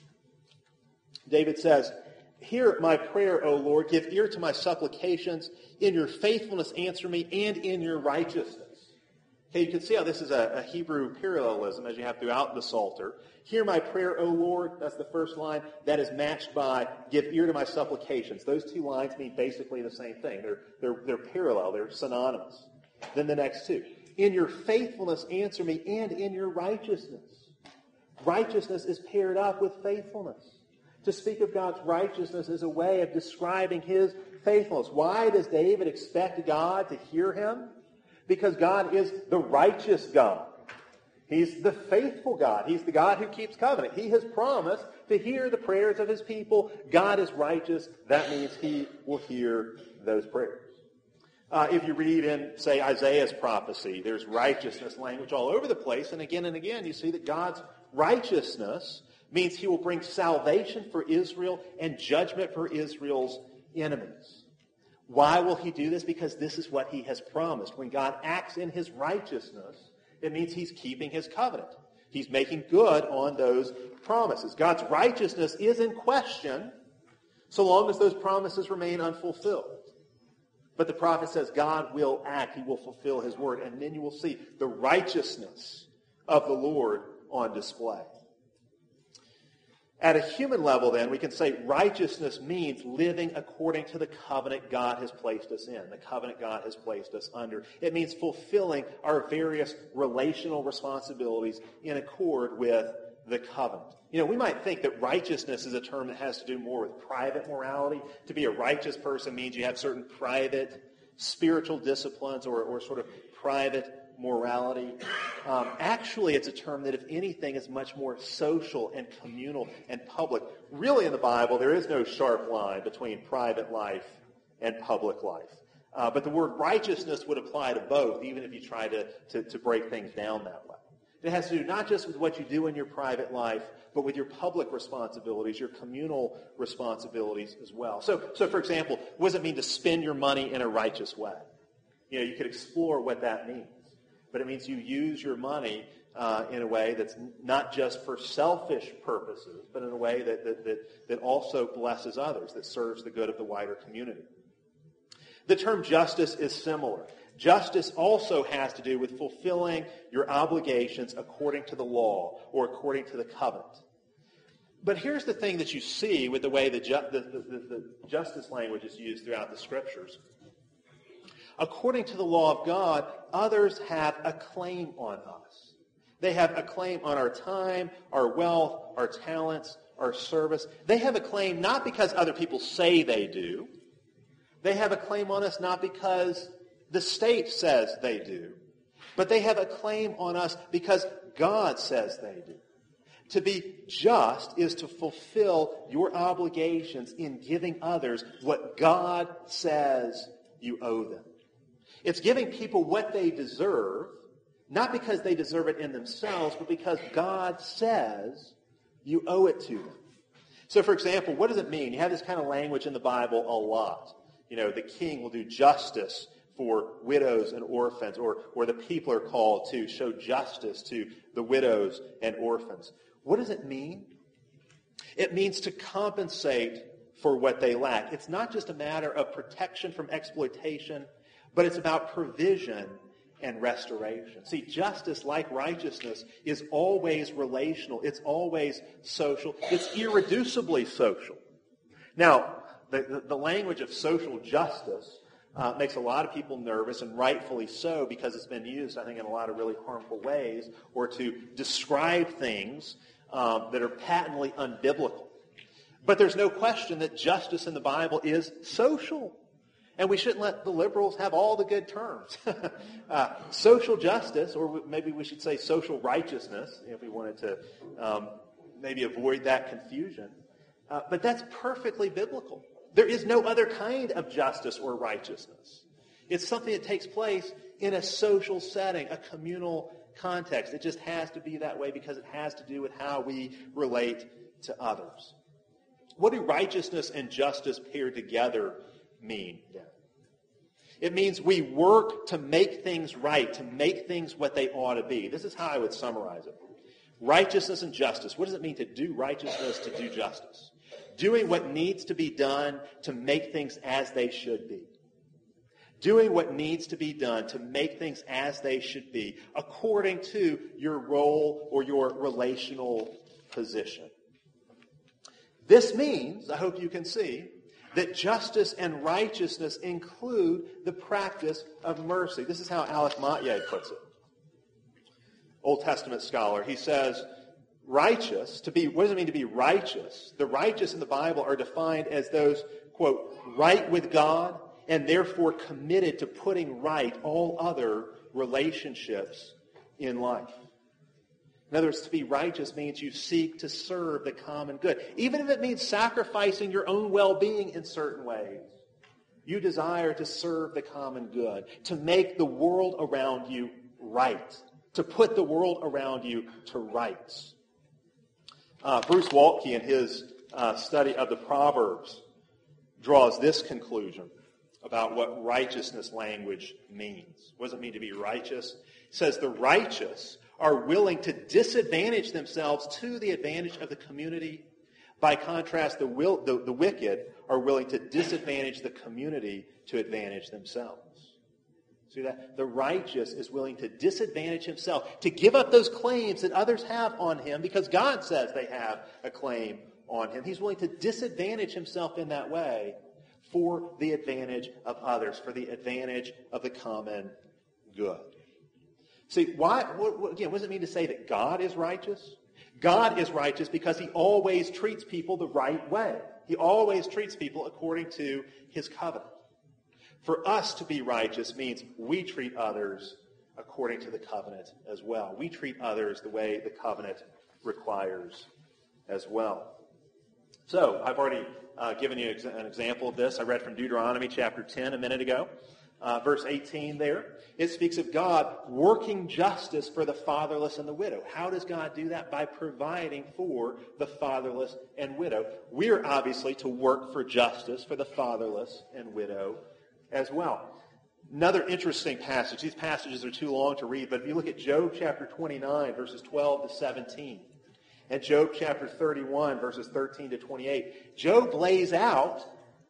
David says, "Hear my prayer, O Lord, give ear to my supplications. In your faithfulness answer me, and in your righteousness." Okay, you can see how this is a Hebrew parallelism as you have throughout the Psalter. "Hear my prayer, O Lord," that's the first line. That is matched by "give ear to my supplications." Those two lines mean basically the same thing. They're parallel. They're synonymous. Then the next two. "In your faithfulness answer me, and in your righteousness." Righteousness is paired up with faithfulness. To speak of God's righteousness is a way of describing his faithfulness. Why does David expect God to hear him? Because God is the righteous God. He's the faithful God. He's the God who keeps covenant. He has promised to hear the prayers of his people. God is righteous. That means he will hear those prayers. If you read in, say, Isaiah's prophecy, there's righteousness language all over the place. And again, you see that God's righteousness means he will bring salvation for Israel and judgment for Israel's enemies. Why will he do this? Because this is what he has promised. When God acts in his righteousness, it means he's keeping his covenant. He's making good on those promises. God's righteousness is in question so long as those promises remain unfulfilled. But the prophet says God will act. He will fulfill his word. And then you will see the righteousness of the Lord on display. At a human level, then, we can say righteousness means living according to the covenant God has placed us in, the covenant God has placed us under. It means fulfilling our various relational responsibilities in accord with the covenant. You know, we might think that righteousness is a term that has to do more with private morality. To be a righteous person means you have certain private spiritual disciplines or sort of private morality. Actually, it's a term that, if anything, is much more social and communal and public. Really, in the Bible, there is no sharp line between private life and public life. But the word righteousness would apply to both, even if you try to break things down that way. It has to do not just with what you do in your private life, but with your public responsibilities, your communal responsibilities as well. So for example, what does it mean to spend your money in a righteous way? You know, you could explore what that means. But it means you use your money in a way that's not just for selfish purposes, but in a way that also blesses others, that serves the good of the wider community. The term justice is similar. Justice also has to do with fulfilling your obligations according to the law or according to the covenant. But here's the thing that you see with the way the justice language is used throughout the Scriptures. According to the law of God, others have a claim on us. They have a claim on our time, our wealth, our talents, our service. They have a claim not because other people say they do. They have a claim on us not because the state says they do. But they have a claim on us because God says they do. To be just is to fulfill your obligations in giving others what God says you owe them. It's giving people what they deserve, not because they deserve it in themselves, but because God says you owe it to them. So, for example, what does it mean? You have this kind of language in the Bible a lot. You know, the king will do justice for widows and orphans, or the people are called to show justice to the widows and orphans. What does it mean? It means to compensate for what they lack. It's not just a matter of protection from exploitation, but it's about provision and restoration. See, justice, like righteousness, is always relational. It's always social. It's irreducibly social. Now, the language of social justice makes a lot of people nervous, and rightfully so, because it's been used, I think, in a lot of really harmful ways, or to describe things that are patently unbiblical. But there's no question that justice in the Bible is social. And we shouldn't let the liberals have all the good terms. Social justice, or maybe we should say social righteousness, if we wanted to maybe avoid that confusion, But that's perfectly biblical. There is no other kind of justice or righteousness. It's something that takes place in a social setting, a communal context. It just has to be that way because it has to do with how we relate to others. What do righteousness and justice paired together mean then? It means we work to make things right, to make things what they ought to be. This is how I would summarize it. Righteousness and justice. What does it mean to do righteousness, to do justice? Doing what needs to be done to make things as they should be. Doing what needs to be done to make things as they should be, according to your role or your relational position. This means, I hope you can see, that justice and righteousness include the practice of mercy. This is how Alec Motye puts it. Old Testament scholar. He says, righteous, what does it mean to be righteous? The righteous in the Bible are defined as those, quote, right with God and therefore committed to putting right all other relationships in life. In other words, to be righteous means you seek to serve the common good. Even if it means sacrificing your own well-being in certain ways. You desire to serve the common good, to make the world around you right, to put the world around you to rights. Bruce Waltke, in his study of the Proverbs, draws this conclusion about what righteousness language means. What does it mean to be righteous? He says the righteous are willing to disadvantage themselves to the advantage of the community. By contrast, the wicked are willing to disadvantage the community to advantage themselves. See that? The righteous is willing to disadvantage himself, to give up those claims that others have on him because God says they have a claim on him. He's willing to disadvantage himself in that way for the advantage of others, for the advantage of the common good. See, what does it mean to say that God is righteous? God is righteous because he always treats people the right way. He always treats people according to his covenant. For us to be righteous means we treat others according to the covenant as well. We treat others the way the covenant requires as well. So, I've already given you an example of this. I read from Deuteronomy chapter 10 a minute ago. Verse 18 there, it speaks of God working justice for the fatherless and the widow. How does God do that? By providing for the fatherless and widow. We're obviously to work for justice for the fatherless and widow as well. Another interesting passage. These passages are too long to read, but if you look at Job chapter 29, verses 12 to 17, and Job chapter 31, verses 13 to 28, Job lays out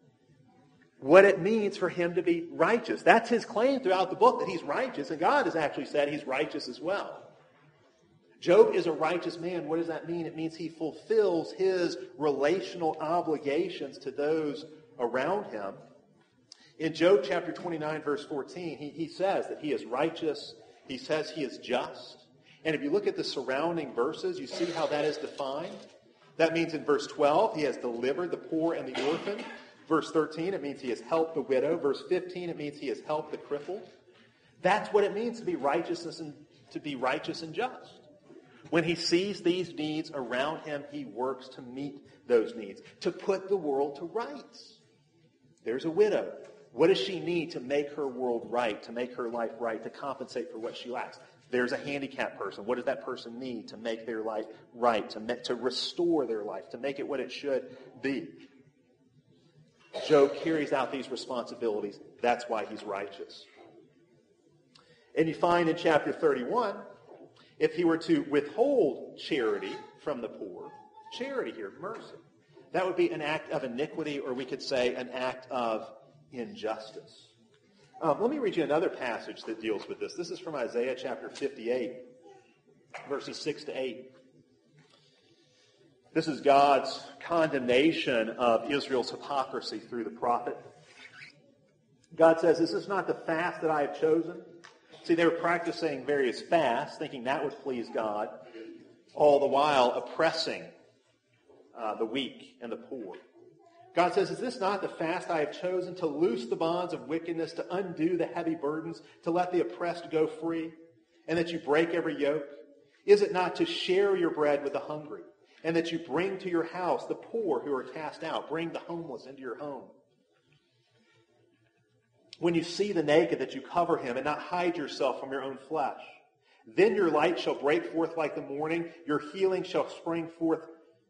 what it means for him to be righteous. That's his claim throughout the book, that he's righteous, and God has actually said he's righteous as well. Job is a righteous man. What does that mean? It means he fulfills his relational obligations to those around him. In Job chapter 29, verse 14, he says that he is righteous. He says he is just. And if you look at the surrounding verses, you see how that is defined. That means in verse 12, he has delivered the poor and the orphan. Verse 13, it means he has helped the widow. Verse 15, it means he has helped the crippled. That's what it means to be righteous and just. When he sees these needs around him, he works to meet those needs, to put the world to rights. There's a widow. What does she need to make her world right, to make her life right, to compensate for what she lacks? There's a handicapped person. What does that person need to make their life right, to restore their life, to make it what it should be? Job carries out these responsibilities. That's why he's righteous. And you find in chapter 31, if he were to withhold charity from the poor, charity here, mercy, that would be an act of iniquity, or we could say an act of injustice. Let me read you another passage that deals with this. This is from Isaiah chapter 58, verses 6 to 8. This is God's condemnation of Israel's hypocrisy through the prophet. God says, "This is not the fast that I have chosen." See, they were practicing various fasts, thinking that would please God, all the while oppressing the weak and the poor. God says, "Is this not the fast I have chosen, to loose the bonds of wickedness, to undo the heavy burdens, to let the oppressed go free, and that you break every yoke? Is it not to share your bread with the hungry, and that you bring to your house the poor who are cast out. Bring the homeless into your home. When you see the naked, that you cover him and not hide yourself from your own flesh. Then your light shall break forth like the morning. Your healing shall spring forth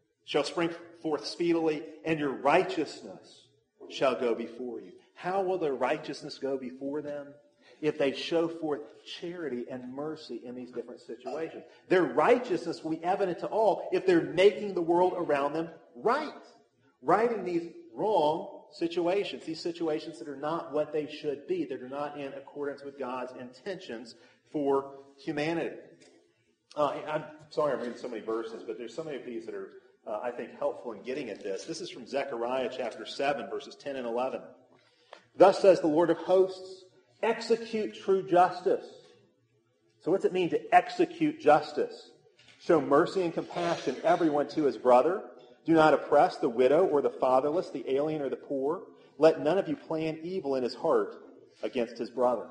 speedily, and your righteousness shall go before you. How will their righteousness go before them? If they show forth charity and mercy in these different situations. Their righteousness will be evident to all if they're making the world around them right. Righting these wrong situations, these situations that are not what they should be, that are not in accordance with God's intentions for humanity. I'm sorry I'm reading so many verses, but there's so many of these that are, I think, helpful in getting at this. This is from Zechariah chapter 7, verses 10 and 11. Thus says the Lord of hosts, execute true justice. So what's it mean to execute justice? Show mercy and compassion, everyone to his brother. Do not oppress the widow or the fatherless, the alien or the poor. Let none of you plan evil in his heart against his brother.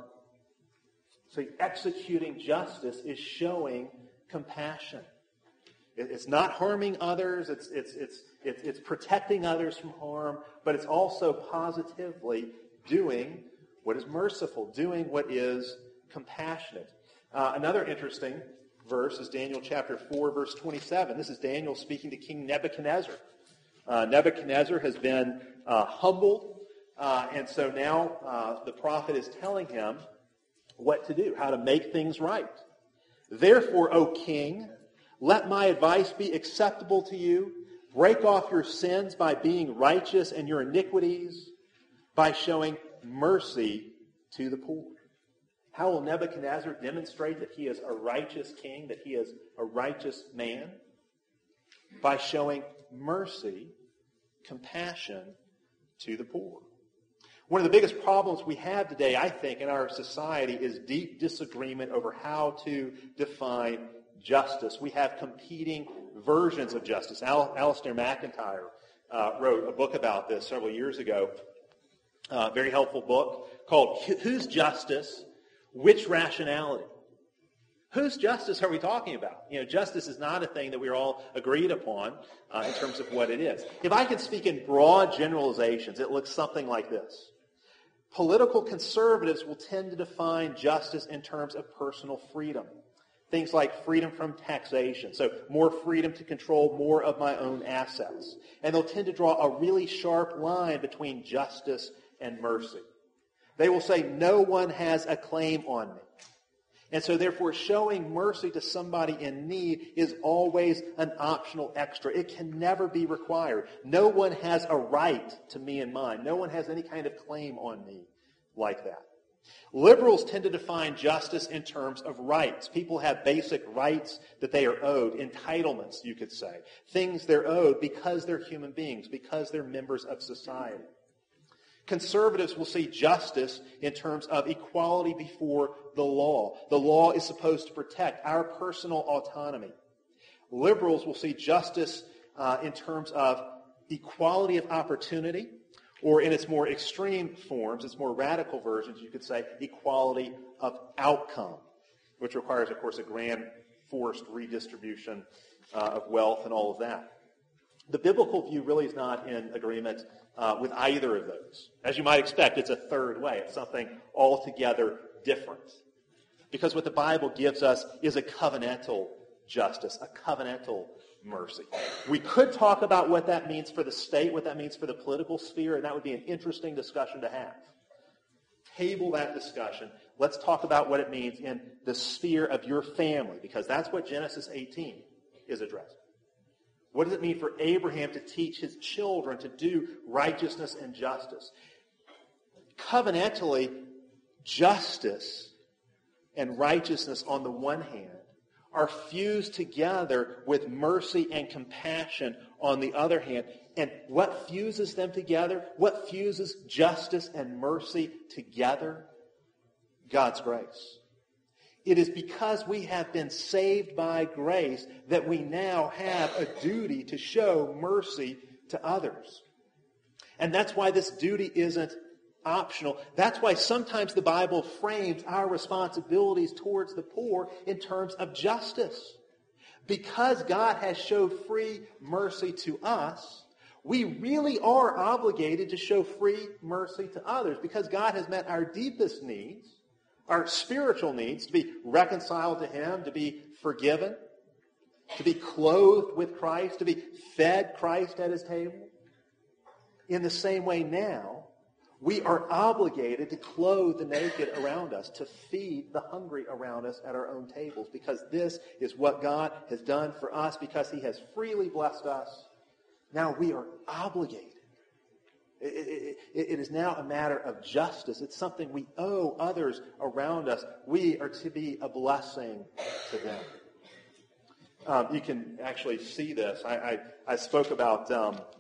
So executing justice is showing compassion. It's not harming others. It's protecting others from harm, but it's also positively doing what is merciful, doing what is compassionate. Another interesting verse is Daniel chapter 4, verse 27. This is Daniel speaking to King Nebuchadnezzar. Nebuchadnezzar has been humbled, and so now the prophet is telling him what to do, how to make things right. Therefore, O king, let my advice be acceptable to you. Break off your sins by being righteous and your iniquities by showing mercy to the poor. How will Nebuchadnezzar demonstrate that he is a righteous king, that he is a righteous man? By showing mercy, compassion to the poor. One of the biggest problems we have today, I think, in our society is deep disagreement over how to define justice. We have competing versions of justice. Alistair McIntyre wrote a book about this several years ago. Very helpful book called Whose Justice? Which Rationality? Whose justice are we talking about? You know, justice is not a thing that we're all agreed upon in terms of what it is. If I could speak in broad generalizations, it looks something like this. Political conservatives will tend to define justice in terms of personal freedom. Things like freedom from taxation, so more freedom to control more of my own assets. And they'll tend to draw a really sharp line between justice and mercy. They will say, no one has a claim on me. And so therefore, showing mercy to somebody in need is always an optional extra. It can never be required. No one has a right to me and mine. No one has any kind of claim on me like that. Liberals tend to define justice in terms of rights. People have basic rights that they are owed, entitlements, you could say. Things they're owed because they're human beings, because they're members of society. Conservatives will see justice in terms of equality before the law. The law is supposed to protect our personal autonomy. Liberals will see justice in terms of equality of opportunity, or in its more extreme forms, its more radical versions, you could say equality of outcome, which requires, of course, a grand forced redistribution of wealth and all of that. The biblical view really is not in agreement with either of those. As you might expect, it's a third way. It's something altogether different. Because what the Bible gives us is a covenantal justice, a covenantal mercy. We could talk about what that means for the state, what that means for the political sphere, and that would be an interesting discussion to have. Table that discussion. Let's talk about what it means in the sphere of your family, because that's what Genesis 18 is addressing. What does it mean for Abraham to teach his children to do righteousness and justice? Covenantally, justice and righteousness on the one hand are fused together with mercy and compassion on the other hand. And what fuses them together? What fuses justice and mercy together? God's grace. It is because we have been saved by grace that we now have a duty to show mercy to others. And that's why this duty isn't optional. That's why sometimes the Bible frames our responsibilities towards the poor in terms of justice. because God has showed free mercy to us, we really are obligated to show free mercy to others because God has met our deepest needs, our spiritual needs, to be reconciled to Him, to be forgiven, to be clothed with Christ, to be fed Christ at His table. In the same way now, we are obligated to clothe the naked around us, to feed the hungry around us at our own tables, because this is what God has done for us, because He has freely blessed us. Now we are obligated. It is now a matter of justice. It's something we owe others around us. We are to be a blessing to them. You can actually see this. I spoke about,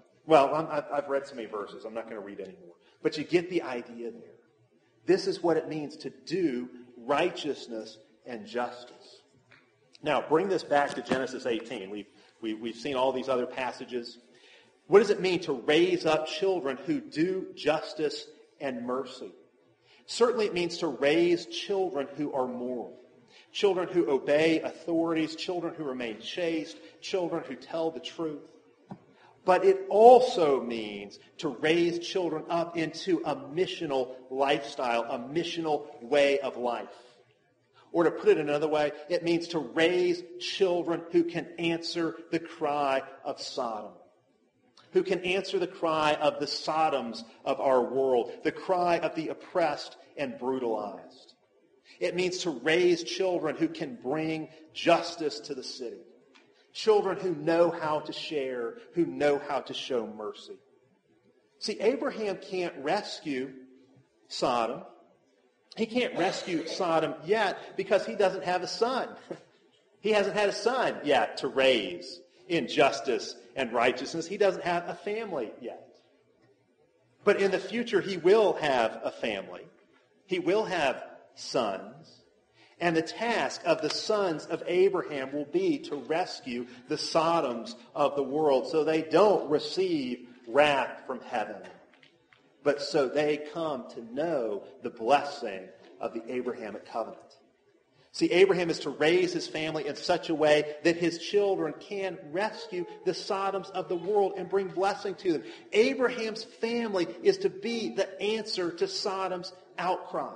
I've read so many verses. I'm not going to read anymore. But you get the idea there. This is what it means to do righteousness and justice. Now, bring this back to Genesis 18. We've seen all these other passages. What does it mean to raise up children who do justice and mercy? Certainly it means to raise children who are moral. Children who obey authorities, children who remain chaste, children who tell the truth. But it also means to raise children up into a missional lifestyle, a missional way of life. Or to put it another way, it means to raise children who can answer the cry of Sodom, who can answer the cry of the Sodoms of our world, the cry of the oppressed and brutalized. It means to raise children who can bring justice to the city. Children who know how to share, who know how to show mercy. See, Abraham can't rescue Sodom. He can't rescue Sodom yet because he doesn't have a son. He hasn't had a son yet to raise in justice and righteousness. He doesn't have a family yet. But in the future, he will have a family. He will have sons. And the task of the sons of Abraham will be to rescue the Sodoms of the world so they don't receive wrath from heaven, but so they come to know the blessing of the Abrahamic covenant. See, Abraham is to raise his family in such a way that his children can rescue the Sodoms of the world and bring blessing to them. Abraham's family is to be the answer to Sodom's outcry.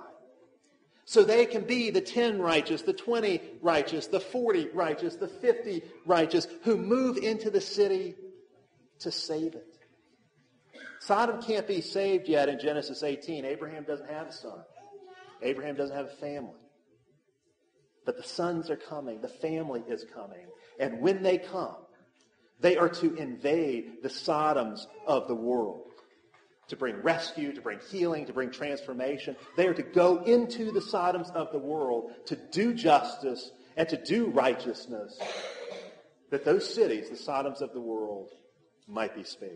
So they can be the 10 righteous, the 20 righteous, the 40 righteous, the 50 righteous who move into the city to save it. Sodom can't be saved yet in Genesis 18. Abraham doesn't have a son. Abraham doesn't have a family. But the sons are coming. The family is coming. And when they come, they are to invade the Sodoms of the world. To bring rescue, to bring healing, to bring transformation. They are to go into the Sodoms of the world to do justice and to do righteousness, that those cities, the Sodoms of the world, might be spared.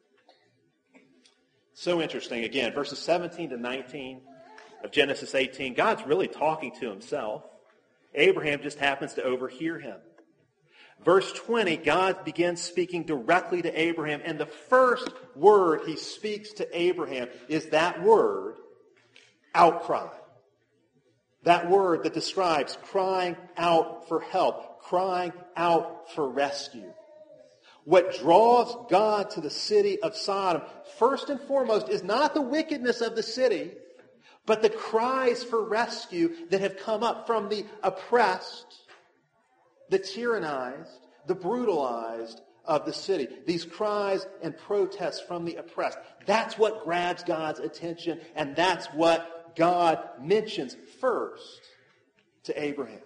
So interesting. Again, verses 17 to 19 of Genesis 18, God's really talking to himself. Abraham just happens to overhear him. Verse 20, God begins speaking directly to Abraham, and the first word he speaks to Abraham is that word, outcry. That word that describes crying out for help, crying out for rescue. What draws God to the city of Sodom, first and foremost, is not the wickedness of the city, but the cries for rescue that have come up from the oppressed, the tyrannized, the brutalized of the city. These cries and protests from the oppressed. That's what grabs God's attention, and that's what God mentions first to Abraham.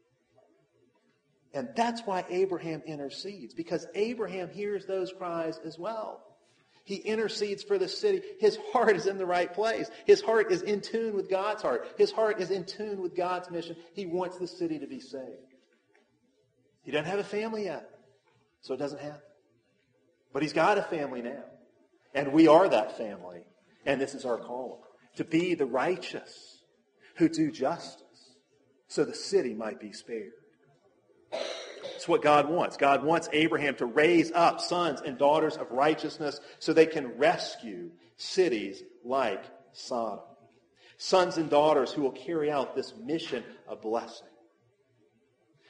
And that's why Abraham intercedes, because Abraham hears those cries as well. He intercedes for the city. His heart is in the right place. His heart is in tune with God's heart. His heart is in tune with God's mission. He wants the city to be saved. He doesn't have a family yet, so it doesn't happen. But he's got a family now. And we are that family. And this is our calling. To be the righteous who do justice so the city might be spared. It's what God wants. God wants Abraham to raise up sons and daughters of righteousness so they can rescue cities like Sodom. Sons and daughters who will carry out this mission of blessing.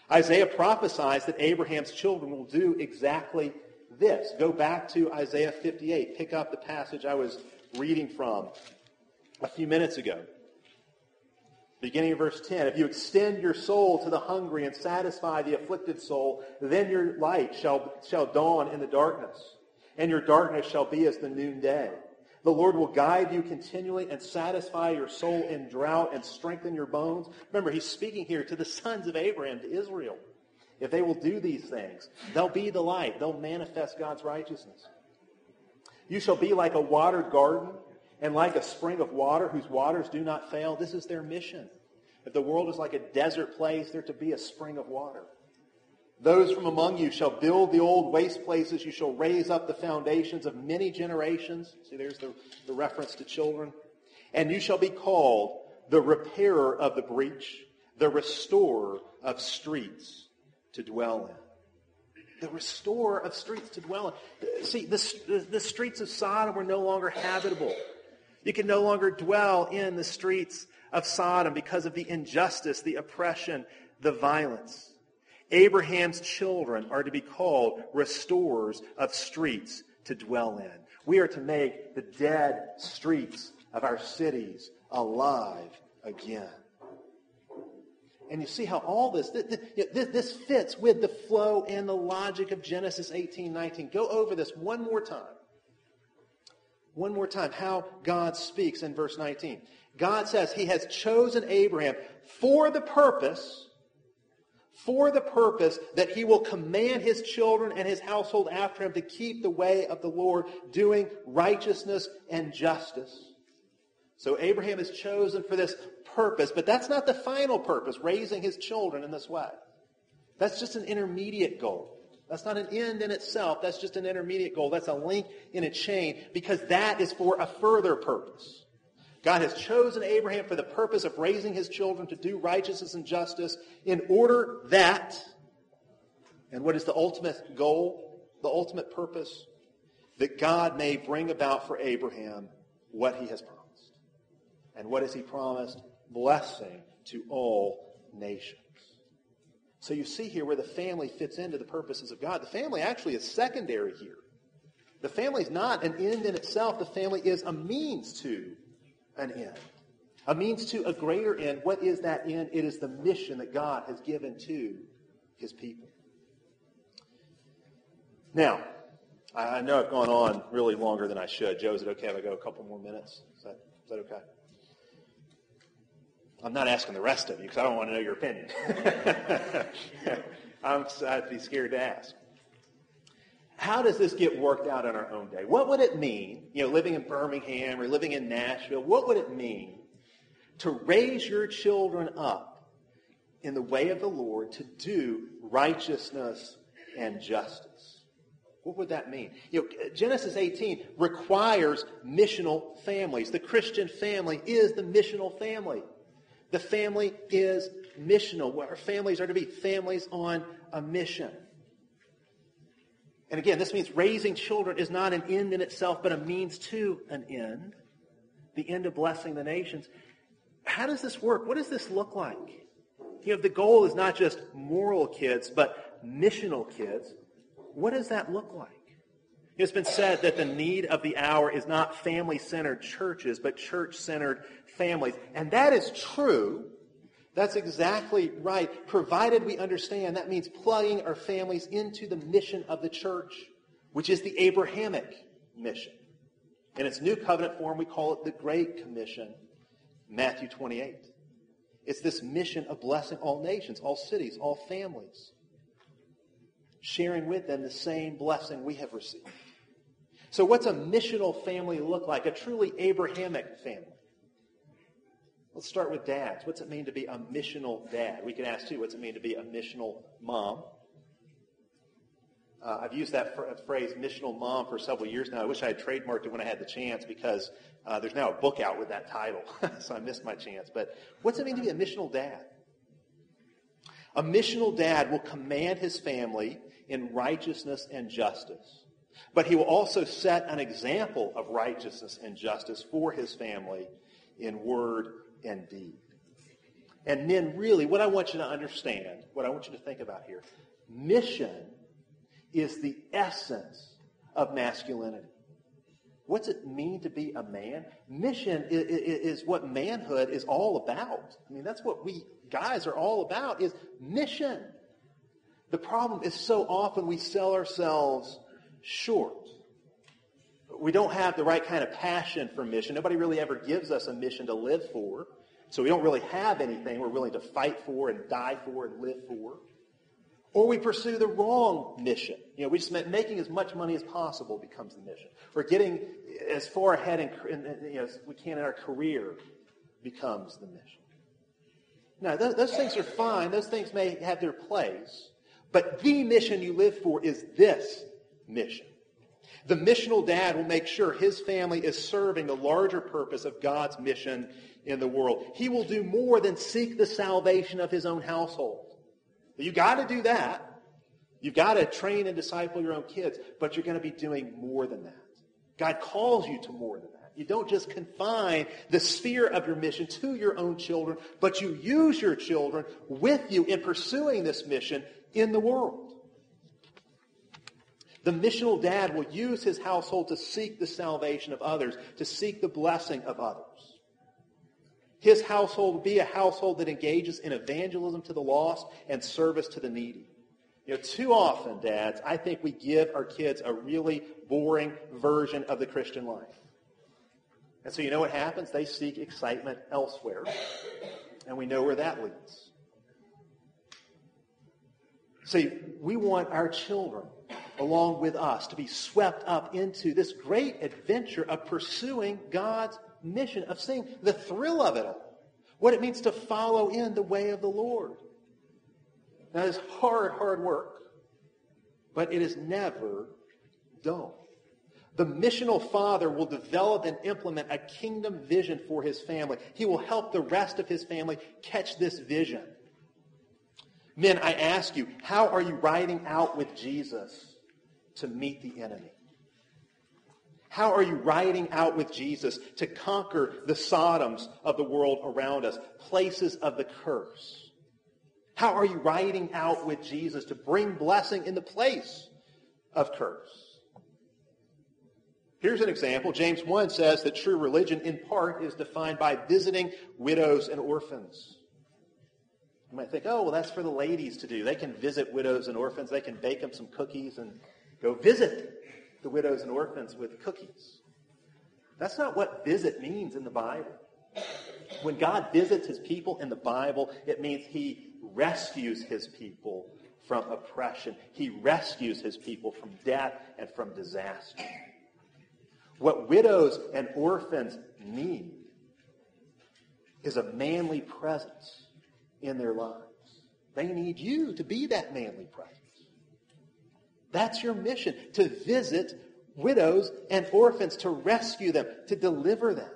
Isaiah prophesies that Abraham's children will do exactly this. Go back to Isaiah 58. Pick up the passage I was reading from a few minutes ago. Beginning of verse 10, if you extend your soul to the hungry and satisfy the afflicted soul, then your light shall dawn in the darkness, and your darkness shall be as the noonday. The Lord will guide you continually and satisfy your soul in drought and strengthen your bones. Remember, he's speaking here to the sons of Abraham, to Israel. If they will do these things, they'll be the light. They'll manifest God's righteousness. You shall be like a watered garden and like a spring of water whose waters do not fail. This is their mission. If the world is like a desert place, there to be a spring of water. Those from among you shall build the old waste places. You shall raise up the foundations of many generations. See, there's the reference to children. And you shall be called the repairer of the breach, the restorer of streets to dwell in. The restorer of streets to dwell in. See, the streets of Sodom were no longer habitable. You can no longer dwell in the streets of Sodom because of the injustice, the oppression, the violence. Abraham's children are to be called restorers of streets to dwell in. We are to make the dead streets of our cities alive again. And you see how all this fits with the flow and the logic of Genesis 18:19. Go over this one more time. One more time, how God speaks in verse 19. God says he has chosen Abraham for the purpose that he will command his children and his household after him to keep the way of the Lord, doing righteousness and justice. So Abraham is chosen for this purpose, but that's not the final purpose, raising his children in this way. That's just an intermediate goal. That's not an end in itself. That's just an intermediate goal. That's a link in a chain because that is for a further purpose. God has chosen Abraham for the purpose of raising his children to do righteousness and justice in order that, and what is the ultimate goal, the ultimate purpose? That God may bring about for Abraham what he has promised. And what has he promised? Blessing to all nations. So you see here where the family fits into the purposes of God. The family actually is secondary here. The family is not an end in itself. The family is a means to an end. A means to a greater end. What is that end? It is the mission that God has given to his people. Now, I know I've gone on really longer than I should. Joe, is it okay if I go a couple more minutes? Is that okay? I'm not asking the rest of you because I don't want to know your opinion. I'd be scared to ask. How does this get worked out in our own day? What would it mean, living in Birmingham or living in Nashville, what would it mean to raise your children up in the way of the Lord to do righteousness and justice? What would that mean? Genesis 18 requires missional families. The Christian family is the missional family. The family is missional. Our families are to be families on a mission. And again, this means raising children is not an end in itself, but a means to an end. The end of blessing the nations. How does this work? What does this look like? The goal is not just moral kids, but missional kids. What does that look like? It's been said that the need of the hour is not family-centered churches, but church-centered families. And that is true. That's exactly right. Provided we understand, that means plugging our families into the mission of the church, which is the Abrahamic mission. In its New Covenant form, we call it the Great Commission, Matthew 28. It's this mission of blessing all nations, all cities, all families, sharing with them the same blessing we have received. So what's a missional family look like? A truly Abrahamic family. Let's start with dads. What's it mean to be a missional dad? We can ask, too, what's it mean to be a missional mom? I've used that phrase, missional mom, for several years now. I wish I had trademarked it when I had the chance because there's now a book out with that title, so I missed my chance. But what's it mean to be a missional dad? A missional dad will command his family in righteousness and justice. But he will also set an example of righteousness and justice for his family in word and deed. And men, really, what I want you to understand, what I want you to think about here, mission is the essence of masculinity. What's it mean to be a man? Mission is what manhood is all about. I mean, that's what we guys are all about, is mission. The problem is so often we sell ourselves short. We don't have the right kind of passion for mission. Nobody really ever gives us a mission to live for. So we don't really have anything we're willing to fight for and die for and live for. Or we pursue the wrong mission. We just making as much money as possible becomes the mission. Or getting as far ahead as we can in our career becomes the mission. Now, those things are fine. Those things may have their place. But the mission you live for is this mission. The missional dad will make sure his family is serving the larger purpose of God's mission in the world. He will do more than seek the salvation of his own household. You got to do that. You've got to train and disciple your own kids, but you're going to be doing more than that. God calls you to more than that. You don't just confine the sphere of your mission to your own children, but you use your children with you in pursuing this mission in the world. The missional dad will use his household to seek the salvation of others, to seek the blessing of others. His household will be a household that engages in evangelism to the lost and service to the needy. Too often, dads, I think we give our kids a really boring version of the Christian life. And so you know what happens? They seek excitement elsewhere. And we know where that leads. See, we want our children, along with us, to be swept up into this great adventure of pursuing God's mission, of seeing the thrill of it all, what it means to follow in the way of the Lord. Now, it's hard work, but it is never dull. The missional father will develop and implement a kingdom vision for his family. He will help the rest of his family catch this vision. Men, I ask you, how are you riding out with Jesus to meet the enemy? How are you riding out with Jesus to conquer the Sodoms of the world around us, places of the curse? How are you riding out with Jesus to bring blessing in the place of curse? Here's an example. James 1 says that true religion, in part, is defined by visiting widows and orphans. You might think, oh, well, that's for the ladies to do. They can visit widows and orphans. They can bake them some cookies and go visit the widows and orphans with cookies. That's not what visit means in the Bible. When God visits his people in the Bible, it means he rescues his people from oppression. He rescues his people from death and from disaster. What widows and orphans need is a manly presence in their lives. They need you to be that manly presence. That's your mission, to visit widows and orphans, to rescue them, to deliver them.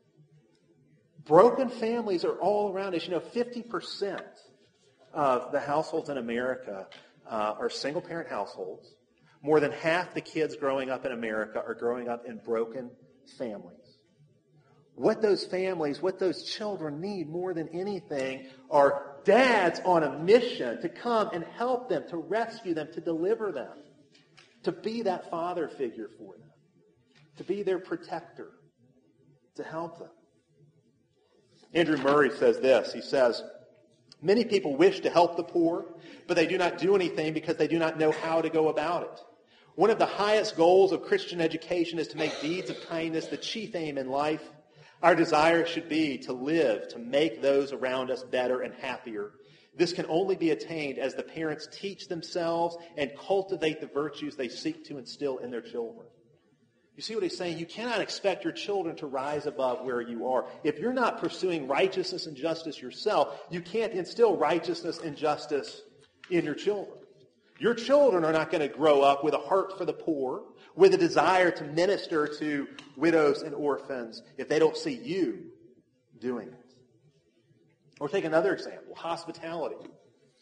Broken families are all around us. 50% of the households in America are single-parent households. More than half the kids growing up in America are growing up in broken families. What those families, what those children need more than anything are dads on a mission to come and help them, to rescue them, to deliver them, to be that father figure for them, to be their protector, to help them. Andrew Murray says this. He says, many people wish to help the poor, but they do not do anything because they do not know how to go about it. One of the highest goals of Christian education is to make deeds of kindness the chief aim in life. Our desire should be to live, to make those around us better and happier. This can only be attained as the parents teach themselves and cultivate the virtues they seek to instill in their children. You see what he's saying? You cannot expect your children to rise above where you are. If you're not pursuing righteousness and justice yourself, you can't instill righteousness and justice in your children. Your children are not going to grow up with a heart for the poor, with a desire to minister to widows and orphans if they don't see you doing it. Or take another example, hospitality. It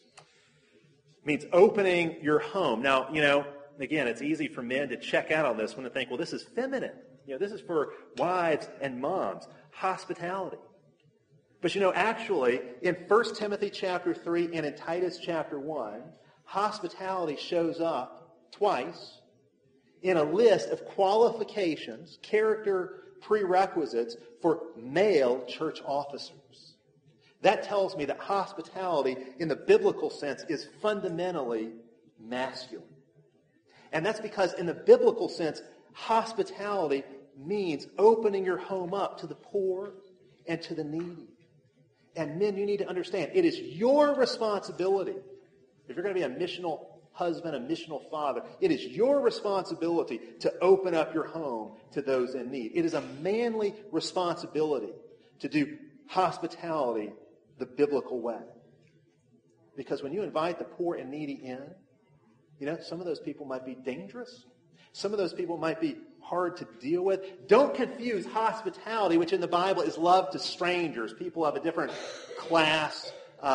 means opening your home. Now, again, it's easy for men to check out on this one and think, well, this is feminine. This is for wives and moms. Hospitality. But actually, in 1 Timothy chapter 3 and in Titus chapter 1, hospitality shows up twice in a list of qualifications, character prerequisites for male church officers. That tells me that hospitality in the biblical sense is fundamentally masculine. And that's because in the biblical sense, hospitality means opening your home up to the poor and to the needy. And men, you need to understand, it is your responsibility, if you're going to be a missional husband, a missional father, it is your responsibility to open up your home to those in need. It is a manly responsibility to do hospitality the biblical way. Because when you invite the poor and needy in, some of those people might be dangerous. Some of those people might be hard to deal with. Don't confuse hospitality, which in the Bible is love to strangers, people of a different class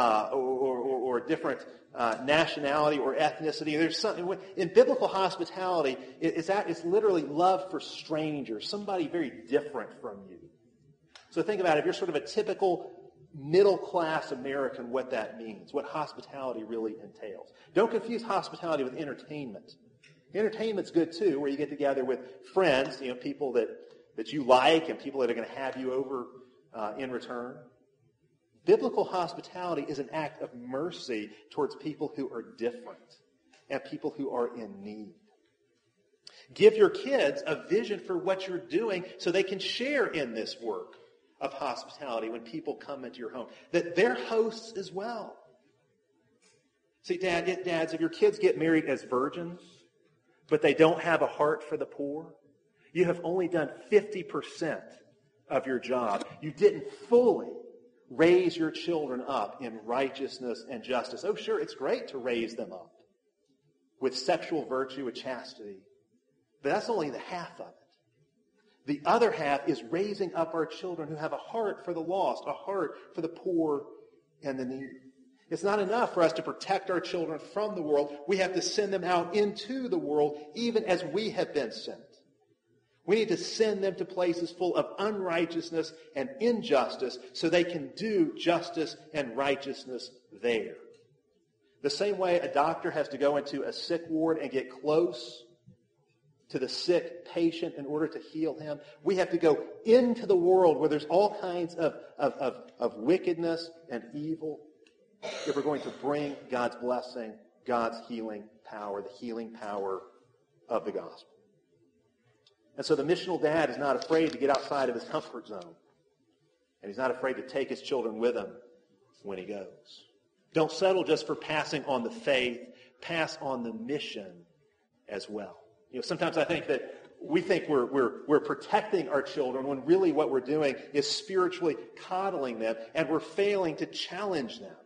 or different nationality or ethnicity. There's something in biblical hospitality. It's literally love for strangers, somebody very different from you. So think about it. If you're sort of a typical middle-class American, what that means, what hospitality really entails. Don't confuse hospitality with entertainment. Entertainment's good too, where you get together with friends, people that you like and people that are going to have you over in return. Biblical hospitality is an act of mercy towards people who are different and people who are in need. Give your kids a vision for what you're doing so they can share in this work of hospitality when people come into your home, that they're hosts as well. See, dads, if your kids get married as virgins, but they don't have a heart for the poor, you have only done 50% of your job. You didn't fully raise your children up in righteousness and justice. Oh, sure, it's great to raise them up with sexual virtue, with chastity, but that's only the half of it. The other half is raising up our children who have a heart for the lost, a heart for the poor and the needy. It's not enough for us to protect our children from the world. We have to send them out into the world even as we have been sent. We need to send them to places full of unrighteousness and injustice so they can do justice and righteousness there. The same way a doctor has to go into a sick ward and get close to the sick patient in order to heal him, we have to go into the world where there's all kinds of wickedness and evil if we're going to bring God's blessing, God's healing power, the healing power of the gospel. And so the missional dad is not afraid to get outside of his comfort zone. And he's not afraid to take his children with him when he goes. Don't settle just for passing on the faith. Pass on the mission as well. Sometimes I think that we think we're protecting our children when really what we're doing is spiritually coddling them, and we're failing to challenge them.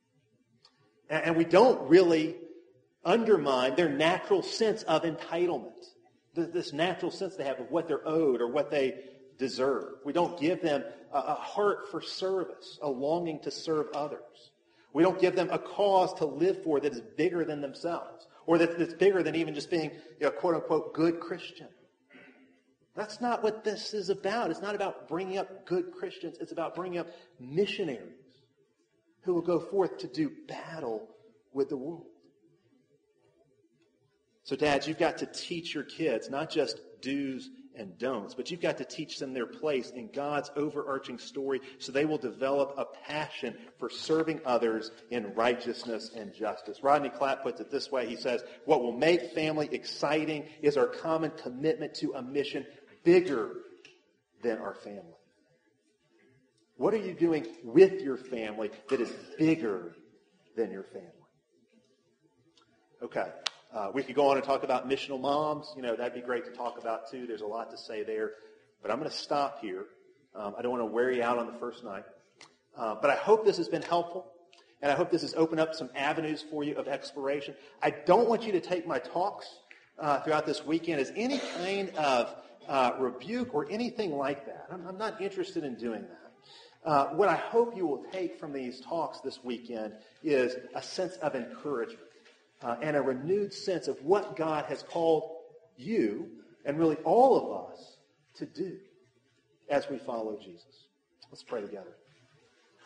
And we don't really undermine their natural sense of entitlement, this natural sense they have of what they're owed or what they deserve. We don't give them a heart for service, a longing to serve others. We don't give them a cause to live for that is bigger than themselves, or that's bigger than even just being a quote-unquote good Christian. That's not what this is about. It's not about bringing up good Christians. It's about bringing up missionaries who will go forth to do battle with the world. So dads, you've got to teach your kids not just do's and don'ts, but you've got to teach them their place in God's overarching story so they will develop a passion for serving others in righteousness and justice. Rodney Clapp puts it this way. He says, what will make family exciting is our common commitment to a mission bigger than our family. What are you doing with your family that is bigger than your family? Okay. We could go on and talk about missional moms. That'd be great to talk about too. There's a lot to say there. But I'm going to stop here. I don't want to wear you out on the first night. But I hope this has been helpful. And I hope this has opened up some avenues for you of exploration. I don't want you to take my talks throughout this weekend as any kind of rebuke or anything like that. I'm not interested in doing that. What I hope you will take from these talks this weekend is a sense of encouragement. And a renewed sense of what God has called you, and really all of us, to do as we follow Jesus. Let's pray together.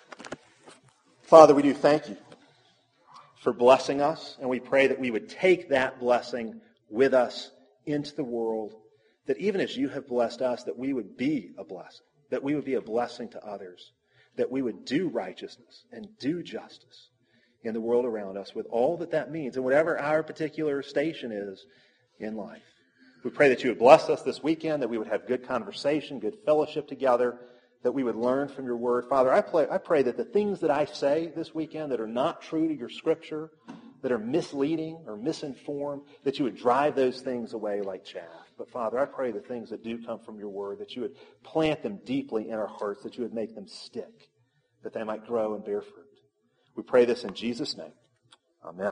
Father, we do thank you for blessing us, and we pray that we would take that blessing with us into the world, that even as you have blessed us, that we would be a blessing, that we would be a blessing to others, that we would do righteousness and do justice in the world around us with all that that means, and whatever our particular station is in life. We pray that you would bless us this weekend, that we would have good conversation, good fellowship together, that we would learn from your word. Father, I pray that the things that I say this weekend that are not true to your scripture, that are misleading or misinformed, that you would drive those things away like chaff. But Father, I pray the things that do come from your word, that you would plant them deeply in our hearts, that you would make them stick, that they might grow and bear fruit. We pray this in Jesus' name. Amen.